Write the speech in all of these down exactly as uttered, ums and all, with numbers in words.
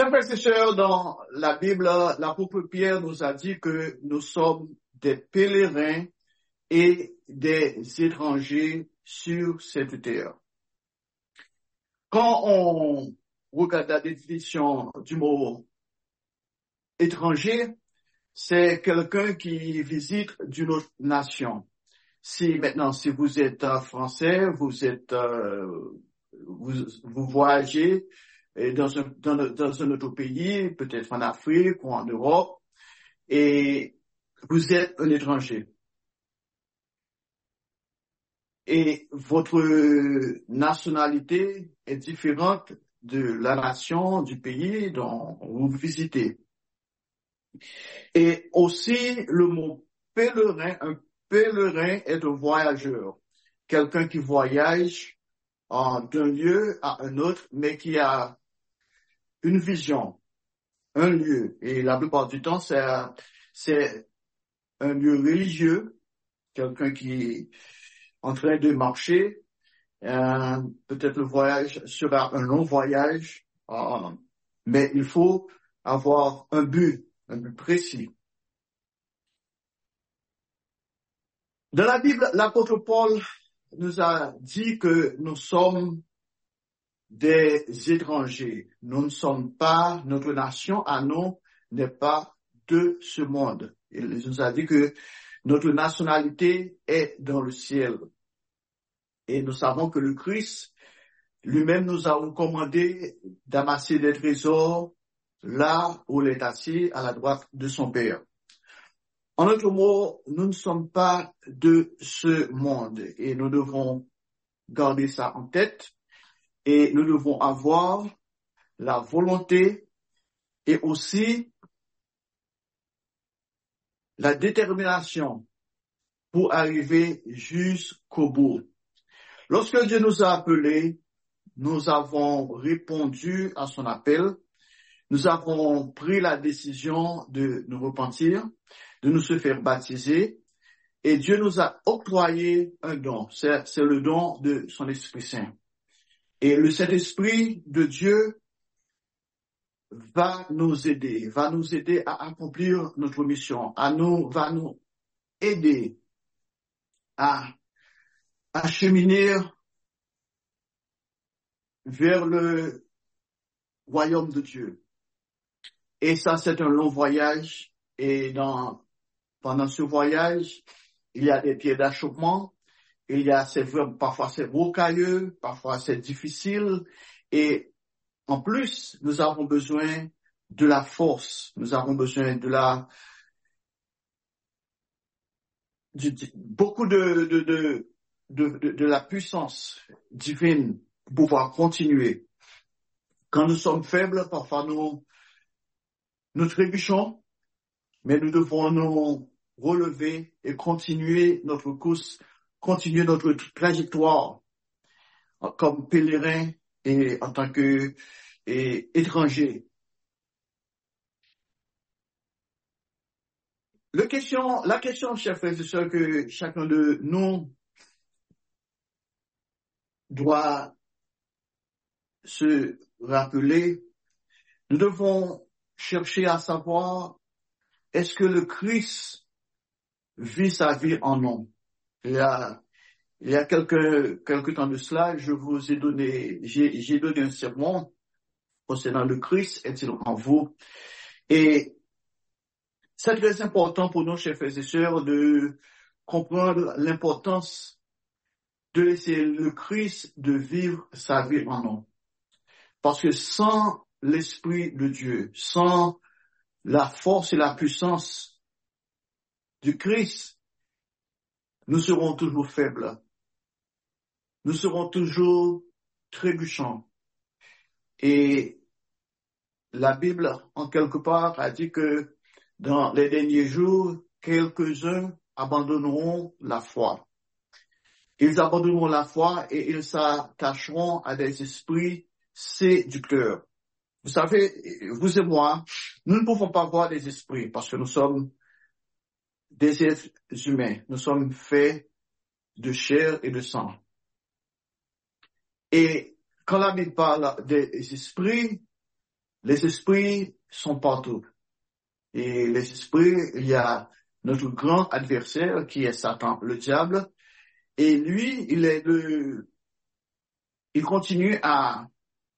Chers frères et sœurs, dans la Bible, l'apôtre Pierre nous a dit que nous sommes des pèlerins et des étrangers sur cette terre. Quand on regarde la définition du mot étranger, c'est quelqu'un qui visite d'une autre nation. Si maintenant, si vous êtes euh, français, vous êtes, euh, vous, vous voyagez et dans un, dans, dans un autre pays, peut-être en Afrique ou en Europe, et vous êtes un étranger. Et votre nationalité est différente de la nation, du pays dont vous visitez. Et aussi, le mot pèlerin, un pèlerin est un voyageur, quelqu'un qui voyage euh, d'un lieu à un autre, mais qui a une vision, un lieu. Et la plupart du temps, c'est, c'est un lieu religieux, quelqu'un qui est en train de marcher. Euh, peut-être le voyage sera un long voyage, euh, mais il faut avoir un but, un but précis. Dans la Bible, l'apôtre Paul nous a dit que nous sommes des étrangers. Nous ne sommes pas, notre nation à nous n'est pas de ce monde. Il nous a dit que notre nationalité est dans le ciel. Et nous savons que le Christ lui-même nous a recommandé d'amasser des trésors là où il est assis à la droite de son Père. En d'autres mots, nous ne sommes pas de ce monde et nous devons garder ça en tête et nous devons avoir la volonté et aussi la détermination pour arriver jusqu'au bout. Lorsque Dieu nous a appelés, nous avons répondu à son appel, nous avons pris la décision de nous repentir, de nous se faire baptiser, et Dieu nous a octroyé un don, c'est, c'est le don de son Esprit Saint. Et le Saint-Esprit de Dieu va nous aider, va nous aider à accomplir notre mission, à nous, va nous aider à, à cheminer vers le royaume de Dieu. Et ça, c'est un long voyage. Et dans, pendant ce voyage, il y a des pieds d'achoppement. Il y a, c'est vraiment, parfois c'est rocailleux, parfois c'est difficile. Et en plus, nous avons besoin de la force. Nous avons besoin de la, de, de, beaucoup de, de, de, de, de, de la puissance divine pour pouvoir continuer. Quand nous sommes faibles, parfois nous, nous trébuchons, mais nous devons nous relever et continuer notre course, continuer notre trajectoire comme pèlerins et en tant que et, étrangers. Le question, la question, chers frères et sœurs, que chacun de nous doit se rappeler, nous devons chercher à savoir, est-ce que le Christ vit sa vie en nous? Il y a, il y a quelques, quelques temps de cela, je vous ai donné, j'ai, j'ai donné un sermon concernant le Christ, est-il en vous? Et c'est très important pour nous, chers frères et sœurs, de comprendre l'importance de laisser le Christ de vivre sa vie en nous. Parce que sans l'Esprit de Dieu, sans la force et la puissance du Christ, nous serons toujours faibles. Nous serons toujours trébuchants. Et la Bible, en quelque part, a dit que dans les derniers jours, quelques-uns abandonneront la foi. Ils abandonneront la foi et ils s'attacheront à des esprits séducteurs. Vous savez, vous et moi, nous ne pouvons pas voir des esprits parce que nous sommes des êtres humains. Nous sommes faits de chair et de sang. Et quand la Bible parle des esprits, les esprits sont partout. Et les esprits, il y a notre grand adversaire qui est Satan, le diable. Et lui, il est le, il continue à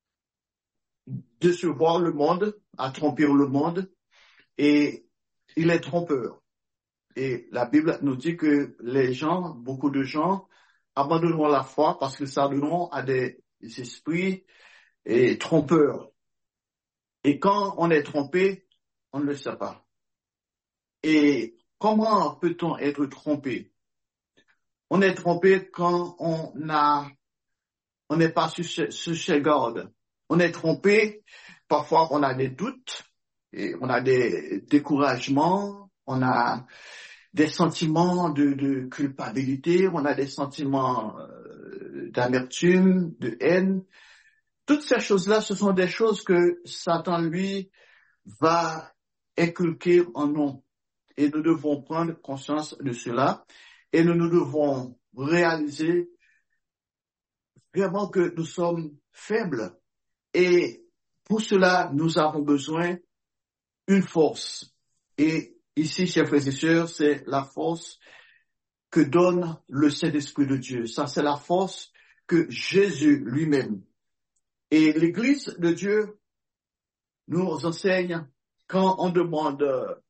décevoir le monde, à tromper le monde. Et il est trompeur. Et la Bible nous dit que les gens, beaucoup de gens, abandonneront la foi parce que ça donneront à des esprits et trompeurs. Et quand on est trompé, on ne le sait pas. Et comment peut-on être trompé? On est trompé quand on a, on n'est pas sur ses gardes. On est trompé, parfois on a des doutes, et on a des découragements, on a des sentiments de, de culpabilité, on a des sentiments euh, d'amertume, de haine. Toutes ces choses-là, ce sont des choses que Satan, lui, va inculquer en nous. Et nous devons prendre conscience de cela. Et nous, nous devons réaliser vraiment que nous sommes faibles. Et pour cela, nous avons besoin d'une force. Et ici, chers frères et sœurs, c'est la force que donne le Saint-Esprit de Dieu. Ça, c'est la force que Jésus lui-même. Et l'Église de Dieu nous enseigne quand on demande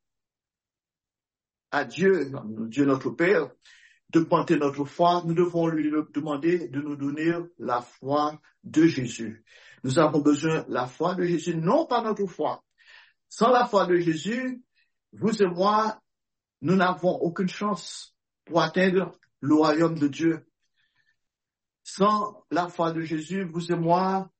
à Dieu, Dieu notre Père, de porter notre foi, nous devons lui demander de nous donner la foi de Jésus. Nous avons besoin de la foi de Jésus, non pas notre foi. Sans la foi de Jésus, vous et moi, nous n'avons aucune chance pour atteindre le royaume de Dieu. Sans la foi de Jésus, vous et moi,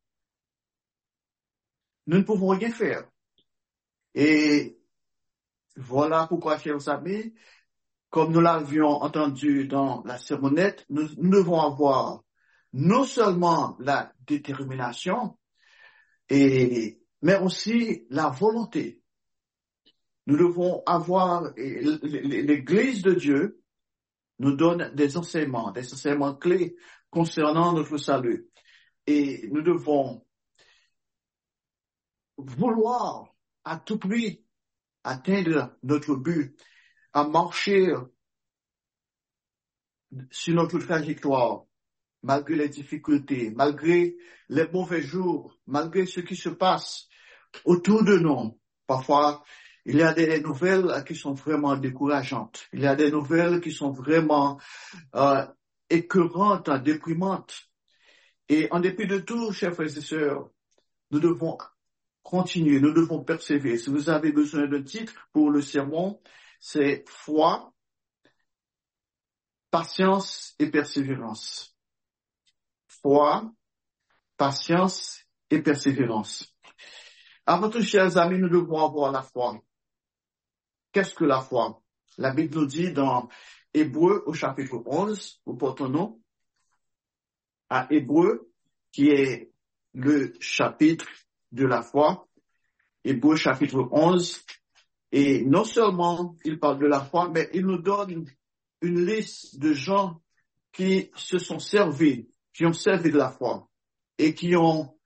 nous ne pouvons rien faire. Et voilà pourquoi, chers amis, comme nous l'avions entendu dans la sermonnette, nous, nous devons avoir non seulement la détermination, et, mais aussi la volonté. Nous devons avoir, l'Église de Dieu nous donne des enseignements, des enseignements clés concernant notre salut. Et nous devons vouloir à tout prix atteindre notre but, à marcher sur notre trajectoire, malgré les difficultés, malgré les mauvais jours, malgré ce qui se passe autour de nous. Parfois, il y a des nouvelles qui sont vraiment décourageantes. Il y a des nouvelles qui sont vraiment euh, écœurantes, déprimantes. Et en dépit de tout, chers frères et sœurs, nous devons continuer, nous devons persévérer. Si vous avez besoin d'un titre pour le sermon, c'est foi, patience et persévérance. Foi, patience et persévérance. Avant tout, chers amis, nous devons avoir la foi. Qu'est-ce que la foi? La Bible nous dit dans Hébreux au chapitre onze, nous portons-nous à Hébreux, qui est le chapitre de la foi, Hébreux chapitre onze, et non seulement il parle de la foi, mais il nous donne une liste de gens qui se sont servis, qui ont servi de la foi, et qui ont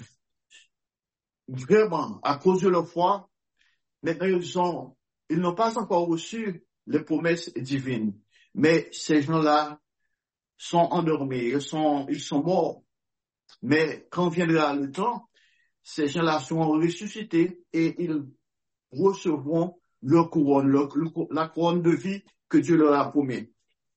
vraiment, à cause de leur foi, maintenant ils ont, ils n'ont pas encore reçu les promesses divines, mais ces gens-là sont endormis, ils sont, ils sont morts. Mais quand viendra le temps, ces gens-là seront ressuscités et ils recevront leur couronne, leur, la couronne de vie que Dieu leur a promis.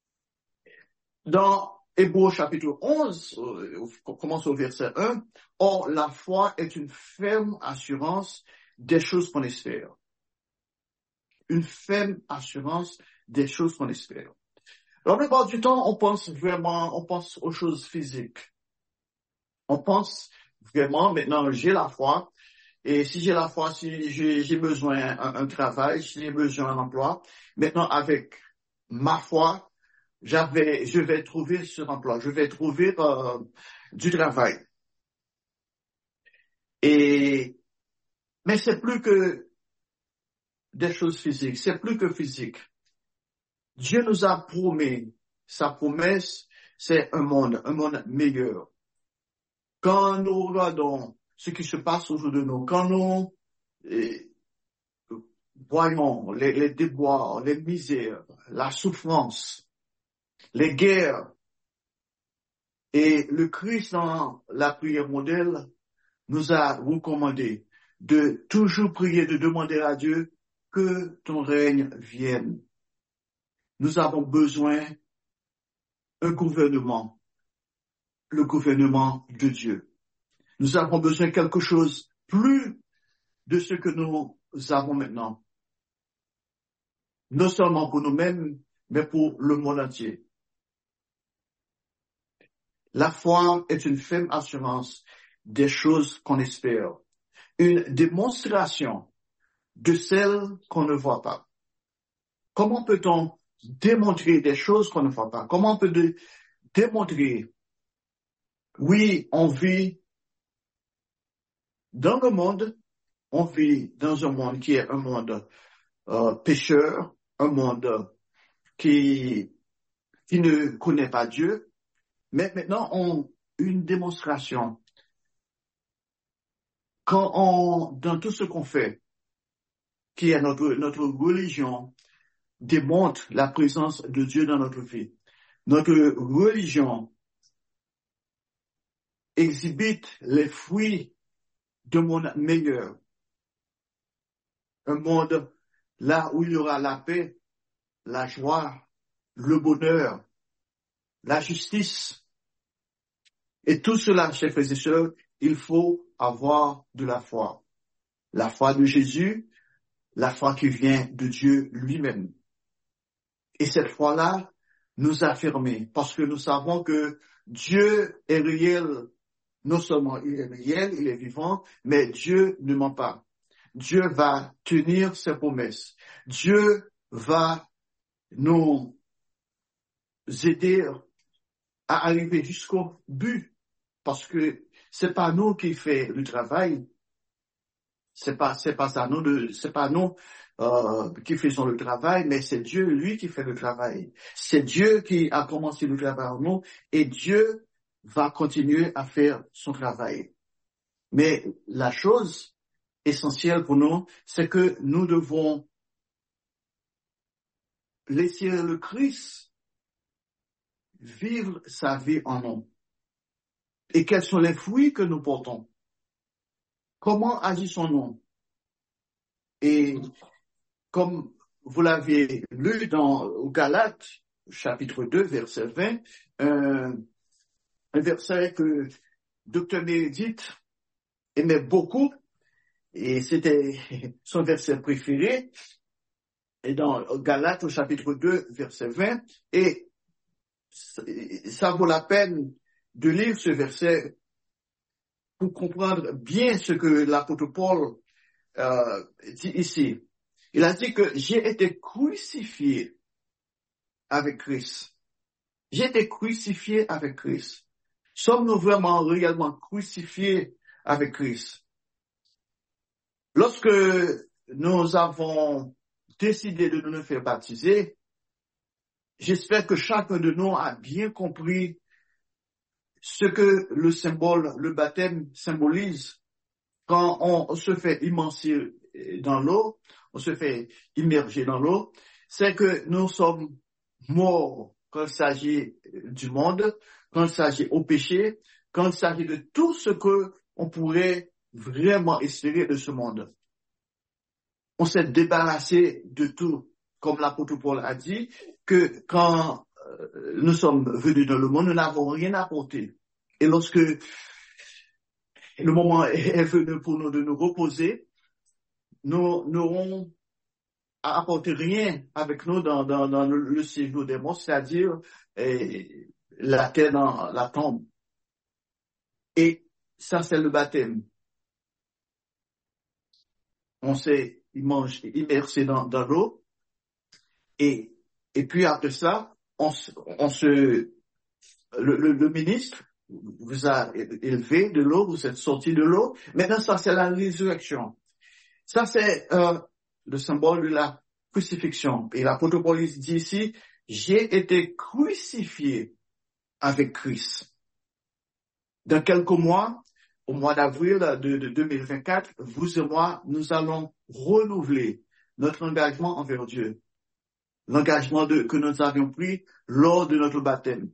Dans Hébreux chapitre onze, on commence au verset un, « Or, la foi est une ferme assurance des choses qu'on espère. » Une ferme assurance des choses qu'on espère. La plupart du temps, on pense vraiment, on pense aux choses physiques. On pense vraiment, maintenant, j'ai la foi, et si j'ai la foi, si j'ai, j'ai besoin d'un un travail, si j'ai besoin d'un emploi, maintenant, avec ma foi, j'avais, je vais trouver ce emploi, je vais trouver euh, du travail. Et, mais c'est plus que des choses physiques, c'est plus que physique. Dieu nous a promis, sa promesse, c'est un monde, un monde meilleur. Quand nous regardons ce qui se passe autour de nous. Quand nous eh, voyons les, les déboires, les misères, la souffrance, les guerres, et le Christ dans la prière modèle nous a recommandé de toujours prier, de demander à Dieu que ton règne vienne. Nous avons besoin d'un gouvernement, le gouvernement de Dieu. Nous avons besoin de quelque chose plus de ce que nous avons maintenant. Non seulement pour nous-mêmes, mais pour le monde entier. La foi est une ferme assurance des choses qu'on espère, une démonstration de celles qu'on ne voit pas. Comment peut-on démontrer des choses qu'on ne voit pas? Comment on peut de, démontrer, oui, on vit dans le monde, on vit dans un monde qui est un monde euh, pécheur, un monde qui, qui ne connaît pas Dieu, mais maintenant on une démonstration. Quand on, dans tout ce qu'on fait, qui est notre, notre religion, démontre la présence de Dieu dans notre vie. Notre religion exhibite les fruits d'un monde meilleur. Un monde là où il y aura la paix, la joie, le bonheur, la justice. Et tout cela, chers frères et sœurs, il faut avoir de la foi. La foi de Jésus, la foi qui vient de Dieu lui-même. Et cette foi-là nous affirme, parce que nous savons que Dieu est réel. Non seulement il est réel, il est vivant, mais Dieu ne ment pas. Dieu va tenir ses promesses. Dieu va nous aider à arriver jusqu'au but, parce que c'est pas nous qui fait le travail, c'est pas c'est pas ça nous de c'est pas nous euh, qui faisons le travail, mais c'est Dieu lui qui fait le travail. C'est Dieu qui a commencé le travail en nous et Dieu va continuer à faire son travail. Mais la chose essentielle pour nous, c'est que nous devons laisser le Christ vivre sa vie en nous. Et quels sont les fruits que nous portons? Comment agissons-nous? Et comme vous l'avez lu dans Galates, chapitre deux, verset vingt, euh, un verset que Docteur Meredith aimait beaucoup, et c'était son verset préféré, et dans Galates, au chapitre deux, verset vingt, et ça vaut la peine de lire ce verset pour comprendre bien ce que l'apôtre Paul euh, dit ici. Il a dit que j'ai été crucifié avec Christ. J'ai été crucifié avec Christ. Sommes-nous vraiment réellement crucifiés avec Christ? Lorsque nous avons décidé de nous faire baptiser, j'espère que chacun de nous a bien compris ce que le symbole, le baptême symbolise. Quand on se fait immerger dans l'eau, on se fait immerger dans l'eau, c'est que nous sommes morts quand il s'agit du monde, quand il s'agit au péché, quand il s'agit de tout ce que on pourrait vraiment espérer de ce monde. On s'est débarrassé de tout, comme l'apôtre Paul a dit, que quand nous sommes venus dans le monde, nous n'avons rien apporté. Et lorsque le moment est venu pour nous de nous reposer, nous n'aurons à apporter rien avec nous dans, dans, dans le, le séjour des morts, c'est-à-dire eh, la terre dans la tombe. Et ça, c'est le baptême. On s'est immersé dans, dans l'eau. Et, et puis après ça, on, on se, le, le, le ministre vous a élevé de l'eau, vous êtes sorti de l'eau. Maintenant, ça, c'est la résurrection. Ça, c'est euh, le symbole de la crucifixion. Et l'apôtre Paul dit ici, j'ai été crucifié avec Christ. Dans quelques mois, au mois d'avril de, de deux mille vingt-quatre, vous et moi, nous allons renouveler notre engagement envers Dieu. L'engagement de, que nous avions pris lors de notre baptême.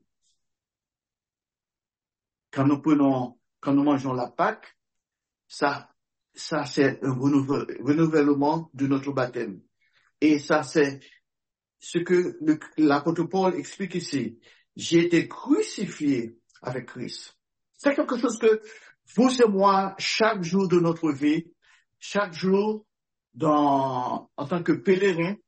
Quand nous prenons, quand nous mangeons la Pâque, ça, ça c'est un renouvellement de notre baptême. Et ça c'est ce que le, l'apôtre Paul explique ici. J'ai été crucifié avec Christ. C'est quelque chose que vous et moi, chaque jour de notre vie, chaque jour dans, en tant que pèlerin,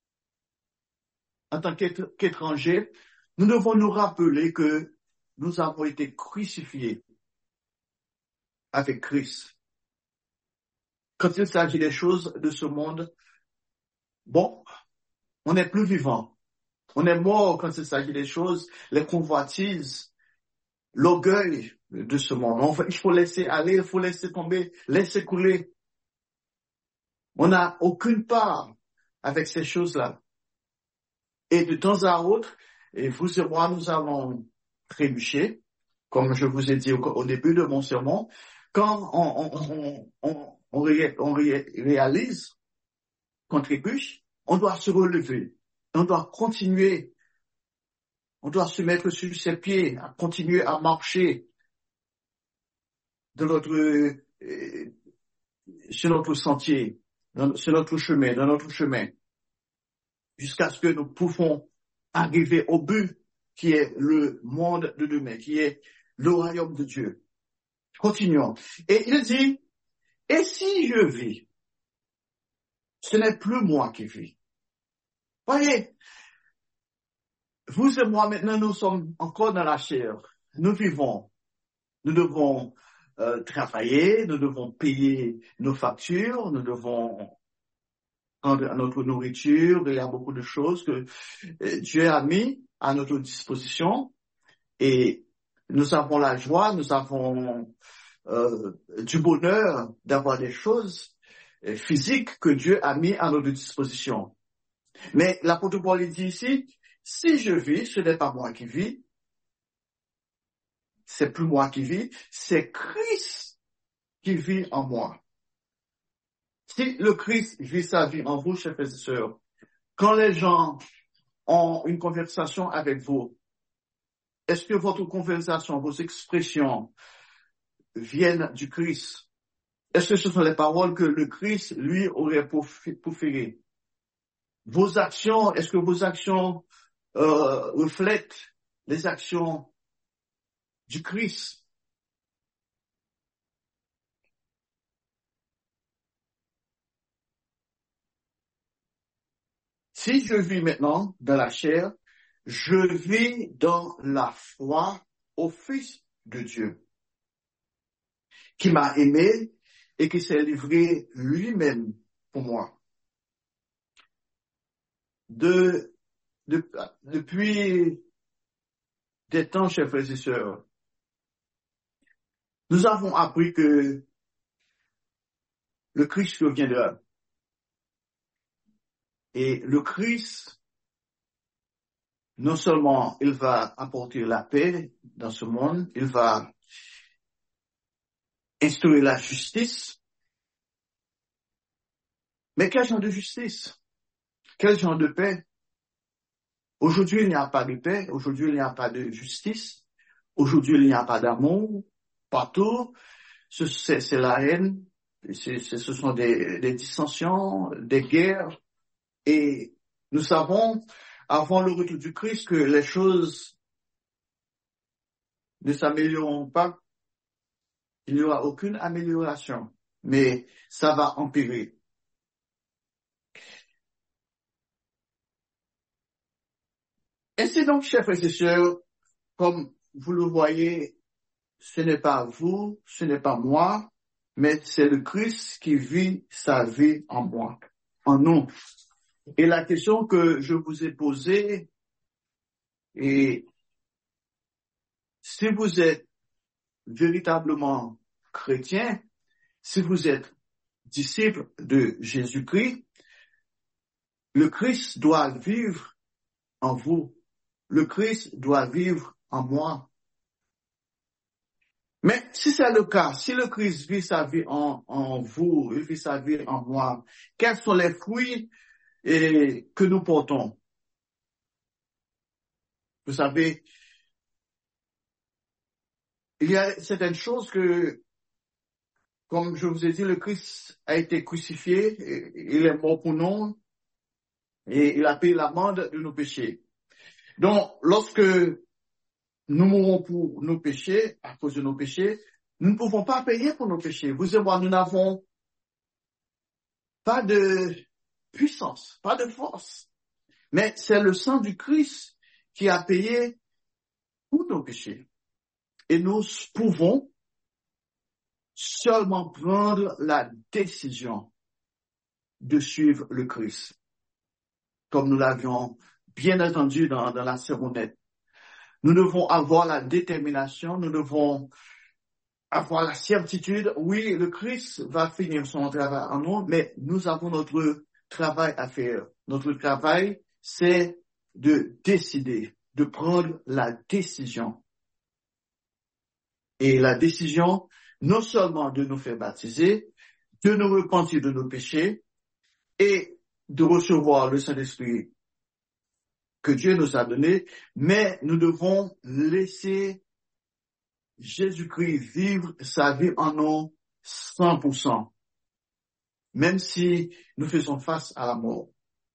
en tant qu'étranger, nous devons nous rappeler que nous avons été crucifiés avec Christ. Quand il s'agit des choses de ce monde, bon, on n'est plus vivant. On est mort quand il s'agit des choses, les convoitises, l'orgueil de ce monde. On, il faut laisser aller, il faut laisser tomber, laisser couler. On n'a aucune part avec ces choses-là. Et de temps à autre, et vous et moi, nous allons trébucher, comme je vous ai dit au, au début de mon sermon, quand on, on, on, on, on, ré, on ré, réalise qu'on trébuche, on doit se relever, on doit continuer, on doit se mettre sur ses pieds, à continuer à marcher de notre, euh, sur notre sentier, dans, sur notre chemin, dans notre chemin, jusqu'à ce que nous pouvons arriver au but qui est le monde de demain, qui est le royaume de Dieu. Continuons. Et il dit, et si je vis, ce n'est plus moi qui vis. Voyez, vous et moi maintenant, nous sommes encore dans la chair. Nous vivons. Nous devons euh, travailler, nous devons payer nos factures, nous devons prendre notre nourriture. Il y a beaucoup de choses que Dieu a mis à notre disposition et nous avons la joie, nous avons euh, du bonheur d'avoir des choses physiques que Dieu a mis à notre disposition. Mais l'apôtre Paul dit ici, si je vis, ce n'est pas moi qui vis, c'est plus moi qui vis, c'est Christ qui vit en moi. Si le Christ vit sa vie en vous, chers frères et sœurs, quand les gens ont une conversation avec vous, est-ce que votre conversation, vos expressions viennent du Christ? Est-ce que ce sont les paroles que le Christ, lui, aurait proférées? Vos actions, est-ce que vos actions euh, reflètent les actions du Christ? Si je vis maintenant dans la chair, je vis dans la foi au Fils de Dieu, qui m'a aimé et qui s'est livré lui-même pour moi. De, de, depuis des temps, chers frères et sœurs, nous avons appris que le Christ reviendra. Et le Christ, non seulement il va apporter la paix dans ce monde, il va instaurer la justice, mais quel genre de justice? Quel genre de paix? Aujourd'hui, il n'y a pas de paix, aujourd'hui, il n'y a pas de justice, aujourd'hui, il n'y a pas d'amour, partout, c'est, c'est la haine, c'est, c'est, ce sont des, des dissensions, des guerres, et nous savons, avant le retour du Christ, que les choses ne s'amélioreront pas. Il n'y aura aucune amélioration, mais ça va empirer. Et c'est donc, chers frères et sœurs, comme vous le voyez, ce n'est pas vous, ce n'est pas moi, mais c'est le Christ qui vit sa vie en moi, en nous. Et la question que je vous ai posée est, si vous êtes véritablement chrétien, si vous êtes disciple de Jésus-Christ, le Christ doit vivre en vous. Le Christ doit vivre en moi. Mais si c'est le cas, si le Christ vit sa vie en, en vous, il vit sa vie en moi, quels sont les fruits et, que nous portons? Vous savez, il y a certaines choses que, comme je vous ai dit, le Christ a été crucifié, il est mort pour nous et il a payé l'amende de nos péchés. Donc, lorsque nous mourons pour nos péchés, à cause de nos péchés, nous ne pouvons pas payer pour nos péchés. Vous et moi, nous n'avons pas de puissance, pas de force. Mais c'est le sang du Christ qui a payé pour nos péchés. Et nous pouvons seulement prendre la décision de suivre le Christ. Comme nous l'avions bien entendu dans, dans la sermonnette. Nous devons avoir la détermination, nous devons avoir la certitude, oui, le Christ va finir son travail en nous, mais nous avons notre travail à faire. Notre travail, c'est de décider, de prendre la décision. Et la décision, non seulement de nous faire baptiser, de nous repentir de nos péchés et de recevoir le Saint-Esprit que Dieu nous a donné, mais nous devons laisser Jésus-Christ vivre sa vie en nous cent pour cent, même si nous faisons face à la mort.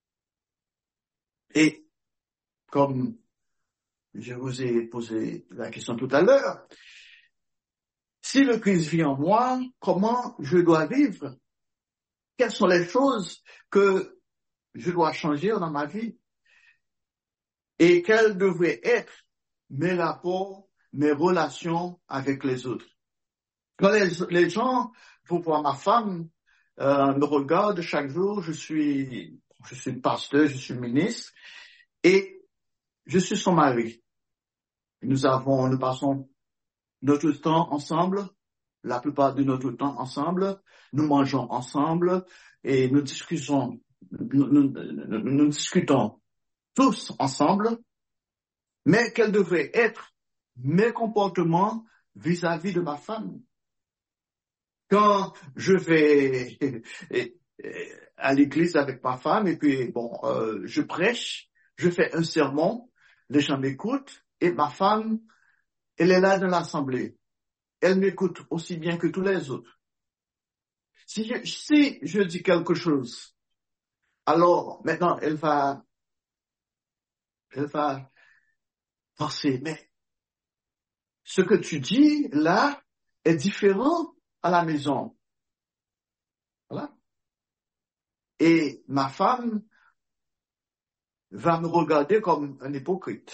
Et comme je vous ai posé la question tout à l'heure, si le Christ vit en moi, comment je dois vivre? Quelles sont les choses que je dois changer dans ma vie? Et quels devraient être mes rapports, mes relations avec les autres? Quand les, les gens, pour voir ma femme, euh, me regardent chaque jour, je suis, je suis pasteur, je suis ministre, et je suis son mari. Nous avons, nous passons notre temps ensemble, la plupart de notre temps ensemble, nous mangeons ensemble et nous discutons, nous, nous, nous, nous discutons tous ensemble, mais quels devraient être mes comportements vis-à-vis de ma femme? Quand je vais à l'église avec ma femme et puis bon, euh, je prêche, je fais un sermon, les gens m'écoutent et ma femme, elle est là dans l'assemblée. Elle m'écoute aussi bien que tous les autres. Si je, si je dis quelque chose, alors maintenant elle va, elle va penser, mais ce que tu dis là est différent à la maison. Voilà. Et ma femme va me regarder comme un hypocrite.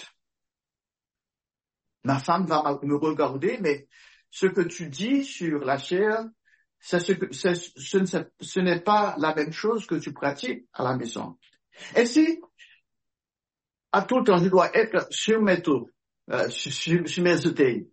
Ma femme va me regarder, mais ce que tu dis sur la chair, c'est ce que, c'est, ce, ce n'est pas la même chose que tu pratiques à la maison. Et si, à tout temps, je dois être sur mes taux, euh, sur, sur mes outils,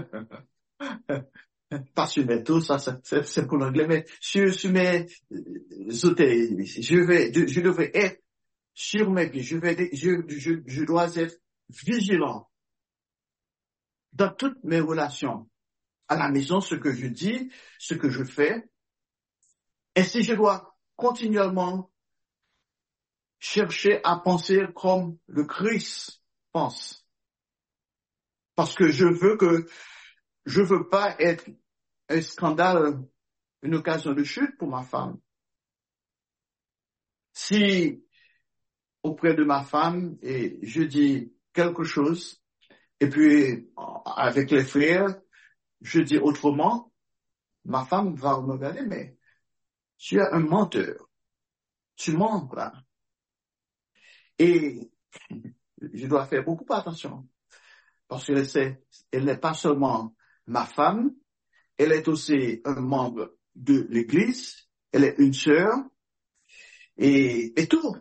pas sur mes taux, ça, c'est, c'est pour l'anglais, mais sur, sur mes outils, je vais, je devrais être sur mes pieds, je vais, je, je, je dois être vigilant dans toutes mes relations. À la maison, ce que je dis, ce que je fais. Et si je dois continuellement chercher à penser comme le Christ pense. Parce que je veux que, je veux pas être un scandale, une occasion de chute pour ma femme. Si, auprès de ma femme, et je dis quelque chose, et puis, avec les frères, je dis autrement, ma femme va me regarder, mais tu es un menteur. Tu mens, là. Et je dois faire beaucoup attention. Parce qu'elle c'est, elle n'est pas seulement ma femme, elle est aussi un membre de l'église, elle est une sœur, et, et tout.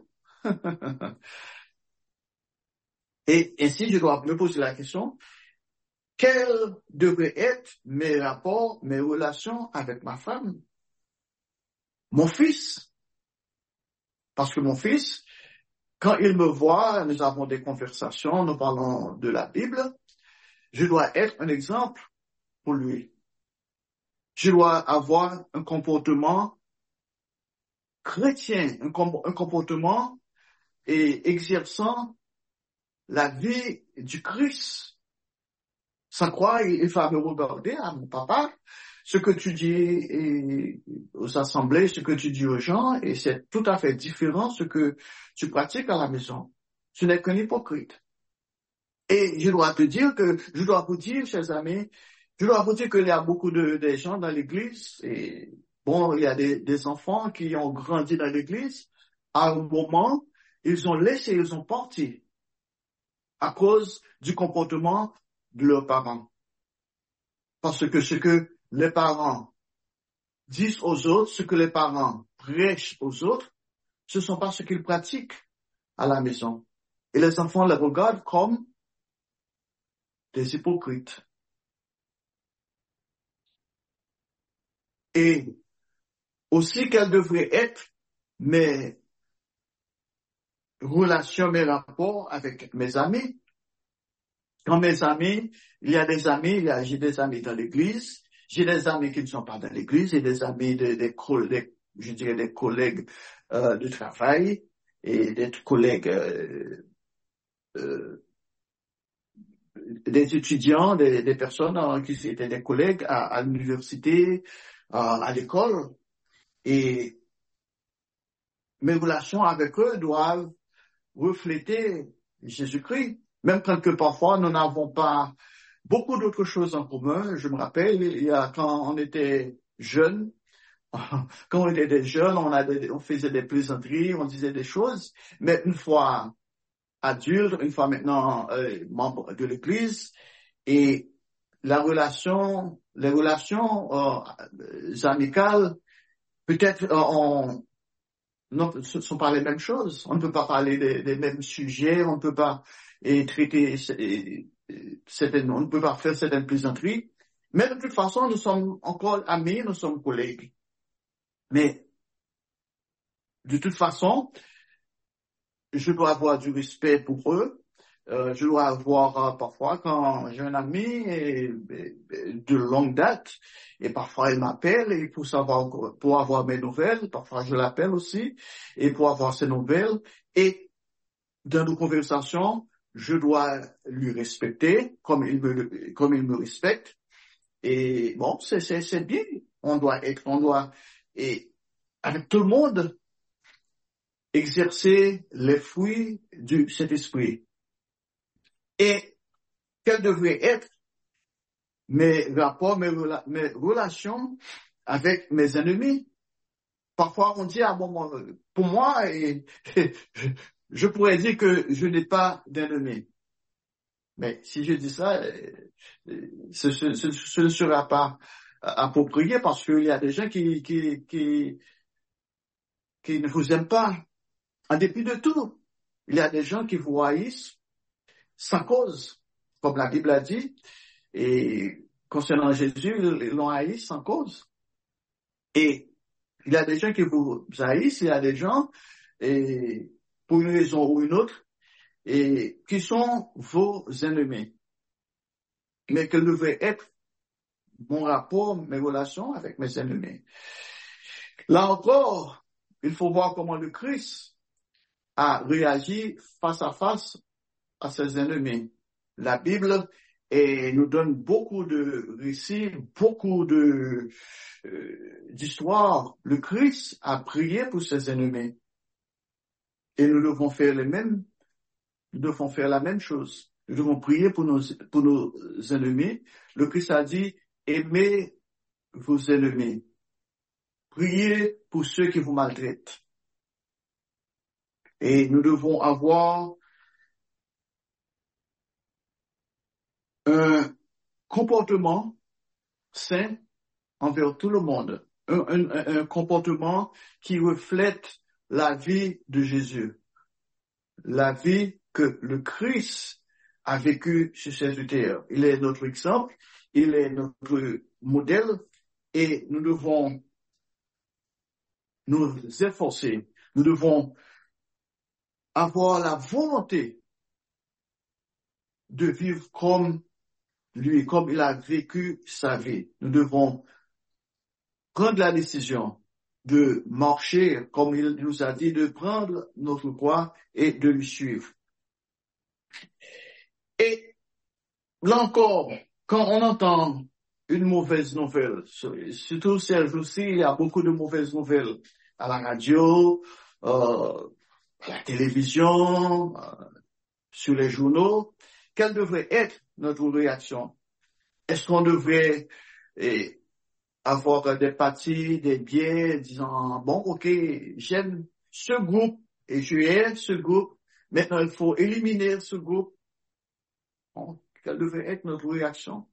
Et ainsi, je dois me poser la question, quels devraient être mes rapports, mes relations avec ma femme? Mon fils. Parce que mon fils, quand il me voit, nous avons des conversations, nous parlons de la Bible, je dois être un exemple pour lui. Je dois avoir un comportement chrétien, un, com- un comportement et exerçant la vie du Christ. Sans quoi il va me regarder à mon papa, ce que tu dis et, aux assemblées, ce que tu dis aux gens, et c'est tout à fait différent ce que tu pratiques à la maison. Tu n'es qu'un hypocrite. Et je dois te dire que, je dois vous dire, chers amis, je dois vous dire qu'il y a beaucoup de, de gens dans l'église, et bon, il y a des, des enfants qui ont grandi dans l'église. À un moment, ils ont laissé, ils ont parti à cause du comportement de leurs parents. Parce que ce que les parents disent aux autres, ce que les parents prêchent aux autres, ce ne sont pas ce qu'ils pratiquent à la maison. Et les enfants les regardent comme des hypocrites. Et aussi quelles devraient être mes relations, mes rapports avec mes amis. Quand mes amis, il y a des amis, il y a, j'ai des amis dans l'église, j'ai des amis qui ne sont pas dans l'église, j'ai des amis, des, des collègues, je dirais des collègues euh, de travail et des collègues, euh, euh, des étudiants, des, des personnes euh, qui étaient des collègues à, à l'université, à, à l'école. Et mes relations avec eux doivent refléter Jésus-Christ. Même quand que parfois nous n'avons pas beaucoup d'autres choses en commun. Je me rappelle, il y a quand on était jeunes, quand on était des jeunes, on, a des, on faisait des plaisanteries, on disait des choses, mais une fois adulte, une fois maintenant euh, membre de l'Église, et la relation, les relations euh, amicales, peut-être euh, on non, ce ne sont pas les mêmes choses. On ne peut pas parler des, des mêmes sujets, on ne peut pas et, traiter et, et, certaines, on ne peut pas faire certaines plaisanteries. Mais de toute façon, nous sommes encore amis, nous sommes collègues. Mais de toute façon, je dois avoir du respect pour eux. Euh, je dois avoir euh, parfois quand j'ai un ami et, et, de longue date et parfois il m'appelle et pour savoir pour avoir mes nouvelles, parfois je l'appelle aussi et pour avoir ses nouvelles et dans nos conversations je dois lui respecter comme il me comme il me respecte et bon c'est c'est c'est bien, on doit être on doit et avec tout le monde exercer les fruits du Saint-Esprit. Et quels devraient être mes rapports, mes, rela mes relations avec mes ennemis. Parfois, on dit, ah bon, pour moi, et, je pourrais dire que je n'ai pas d'ennemis. Mais si je dis ça, ce, ce, ce, ce ne sera pas approprié parce qu'il y a des gens qui, qui, qui, qui ne vous aiment pas, en dépit de tout. Il y a des gens qui vous haïssent sans cause, comme la Bible a dit. Et concernant Jésus, ils l'ont haï sans cause. Et il y a des gens qui vous haïssent, il y a des gens, et, pour une raison ou une autre, et qui sont vos ennemis. Mais quel devrait être mon rapport, mes relations avec mes ennemis. Là encore, il faut voir comment le Christ a réagi face à face à ses ennemis. La Bible et nous donne beaucoup de récits, beaucoup de euh, d'histoires. Le Christ a prié pour ses ennemis. Et nous devons faire les mêmes, nous devons faire la même chose. Nous devons prier pour nos, pour nos ennemis. Le Christ a dit, aimez vos ennemis. Priez pour ceux qui vous maltraitent. Et nous devons avoir un comportement sain envers tout le monde. Un, un, un comportement qui reflète la vie de Jésus. La vie que le Christ a vécue sur cette terre. Il est notre exemple, il est notre modèle et nous devons nous efforcer. Nous devons avoir la volonté de vivre comme lui, comme il a vécu sa vie. Nous devons prendre la décision de marcher, comme il nous a dit, de prendre notre croix et de lui suivre. Et là encore, quand on entend une mauvaise nouvelle, surtout ces jours-ci, il y a beaucoup de mauvaises nouvelles à la radio, euh, à la télévision, euh, sur les journaux. Quelle devrait être notre réaction? Est-ce qu'on devrait eh, avoir des partis, des biais, disant, bon, ok, j'aime ce groupe et je hais ce groupe, maintenant il faut éliminer ce groupe. Bon, quelle devrait être notre réaction?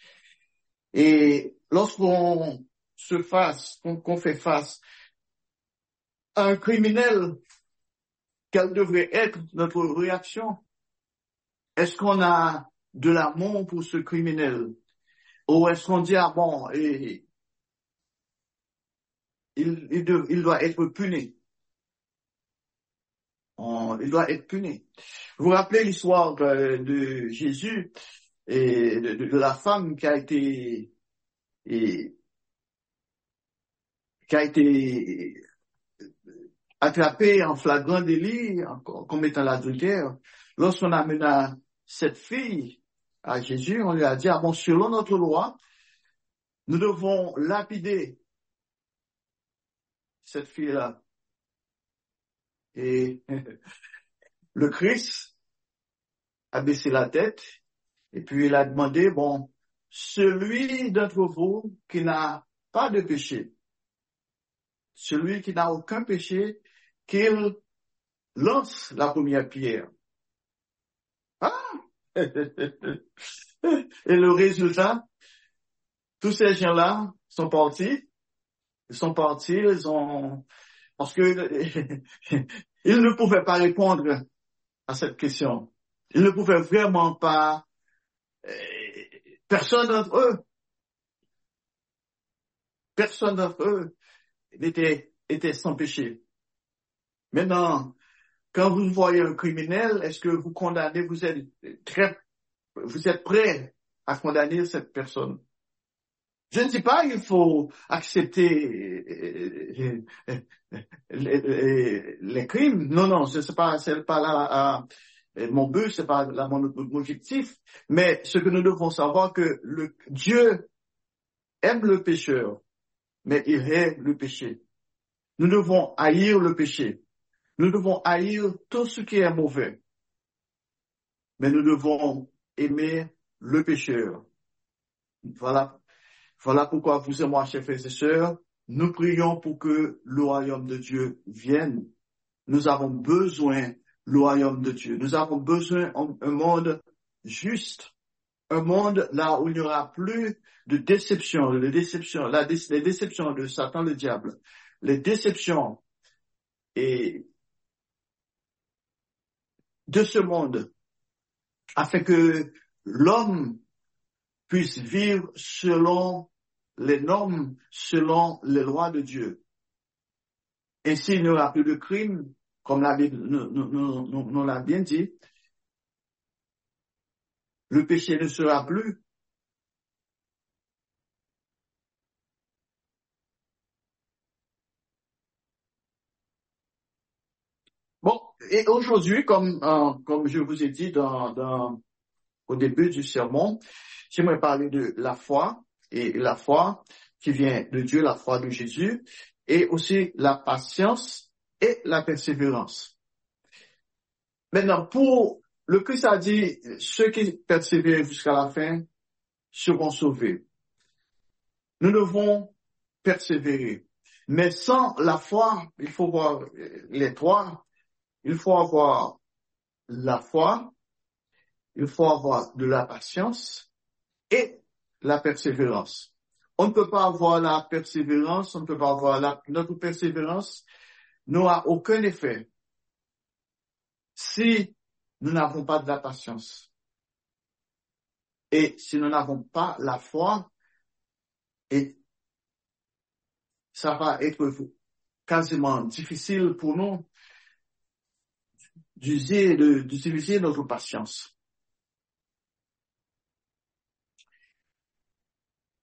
Et lorsqu'on se face, qu'on qu'on fait face à un criminel, quelle devrait être notre réaction? Est-ce qu'on a de l'amour pour ce criminel? Ou est-ce qu'on dit, ah bon, et, il, il, de, il doit être puni? On, il doit être puni. Vous vous rappelez l'histoire de, de Jésus et de, de, de la femme qui a été, et, qui a été attrapée en flagrant délit, en commettant l'adultère. Lorsqu'on amena cette fille à Jésus, on lui a dit, ah bon, selon notre loi, nous devons lapider cette fille-là. Et le Christ a baissé la tête et puis il a demandé, bon, celui d'entre vous qui n'a pas de péché, celui qui n'a aucun péché, qu'il lance la première pierre. Ah! Et le résultat, tous ces gens-là sont partis, ils sont partis, ils ont, parce que ils ne pouvaient pas répondre à cette question. Ils ne pouvaient vraiment pas, euh, personne d'entre eux, personne d'entre eux n'était, était sans péché. Maintenant, quand vous voyez un criminel, est-ce que vous condamnez, vous êtes très, vous êtes prêt à condamner cette personne? Je ne dis pas qu'il faut accepter les, les, les crimes. Non, non, c'est pas, c'est pas là, euh, mon but, c'est pas là mon, mon objectif. Mais ce que nous devons savoir que le Dieu aime le pécheur, mais il hait le péché. Nous devons haïr le péché. Nous devons haïr tout ce qui est mauvais. Mais nous devons aimer le pécheur. Voilà. Voilà pourquoi vous et moi, chers frères et sœurs, nous prions pour que le royaume de Dieu vienne. Nous avons besoin du royaume de Dieu. Nous avons besoin d'un monde juste. Un monde là où il n'y aura plus de déception, de déception, la, les déceptions de Satan le diable, les déceptions et de ce monde, afin que l'homme puisse vivre selon les normes, selon les lois de Dieu. Ainsi, il n'y aura plus de crimes, comme la Bible nous, nous, nous, nous, nous l'a bien dit. Le péché ne sera plus. Bon, et aujourd'hui, comme, euh, comme je vous ai dit dans, dans, au début du sermon, j'aimerais parler de la foi, et la foi qui vient de Dieu, la foi de Jésus, et aussi la patience et la persévérance. Maintenant, pour le Christ a dit, ceux qui persévèrent jusqu'à la fin seront sauvés. Nous devons persévérer. Mais sans la foi, il faut voir les trois. Il faut avoir la foi, il faut avoir de la patience et la persévérance. On ne peut pas avoir la persévérance, on ne peut pas avoir la, notre persévérance n'aura aucun effet si nous n'avons pas de la patience. Et si nous n'avons pas la foi, et ça va être quasiment difficile pour nous d'user, d'utiliser notre patience.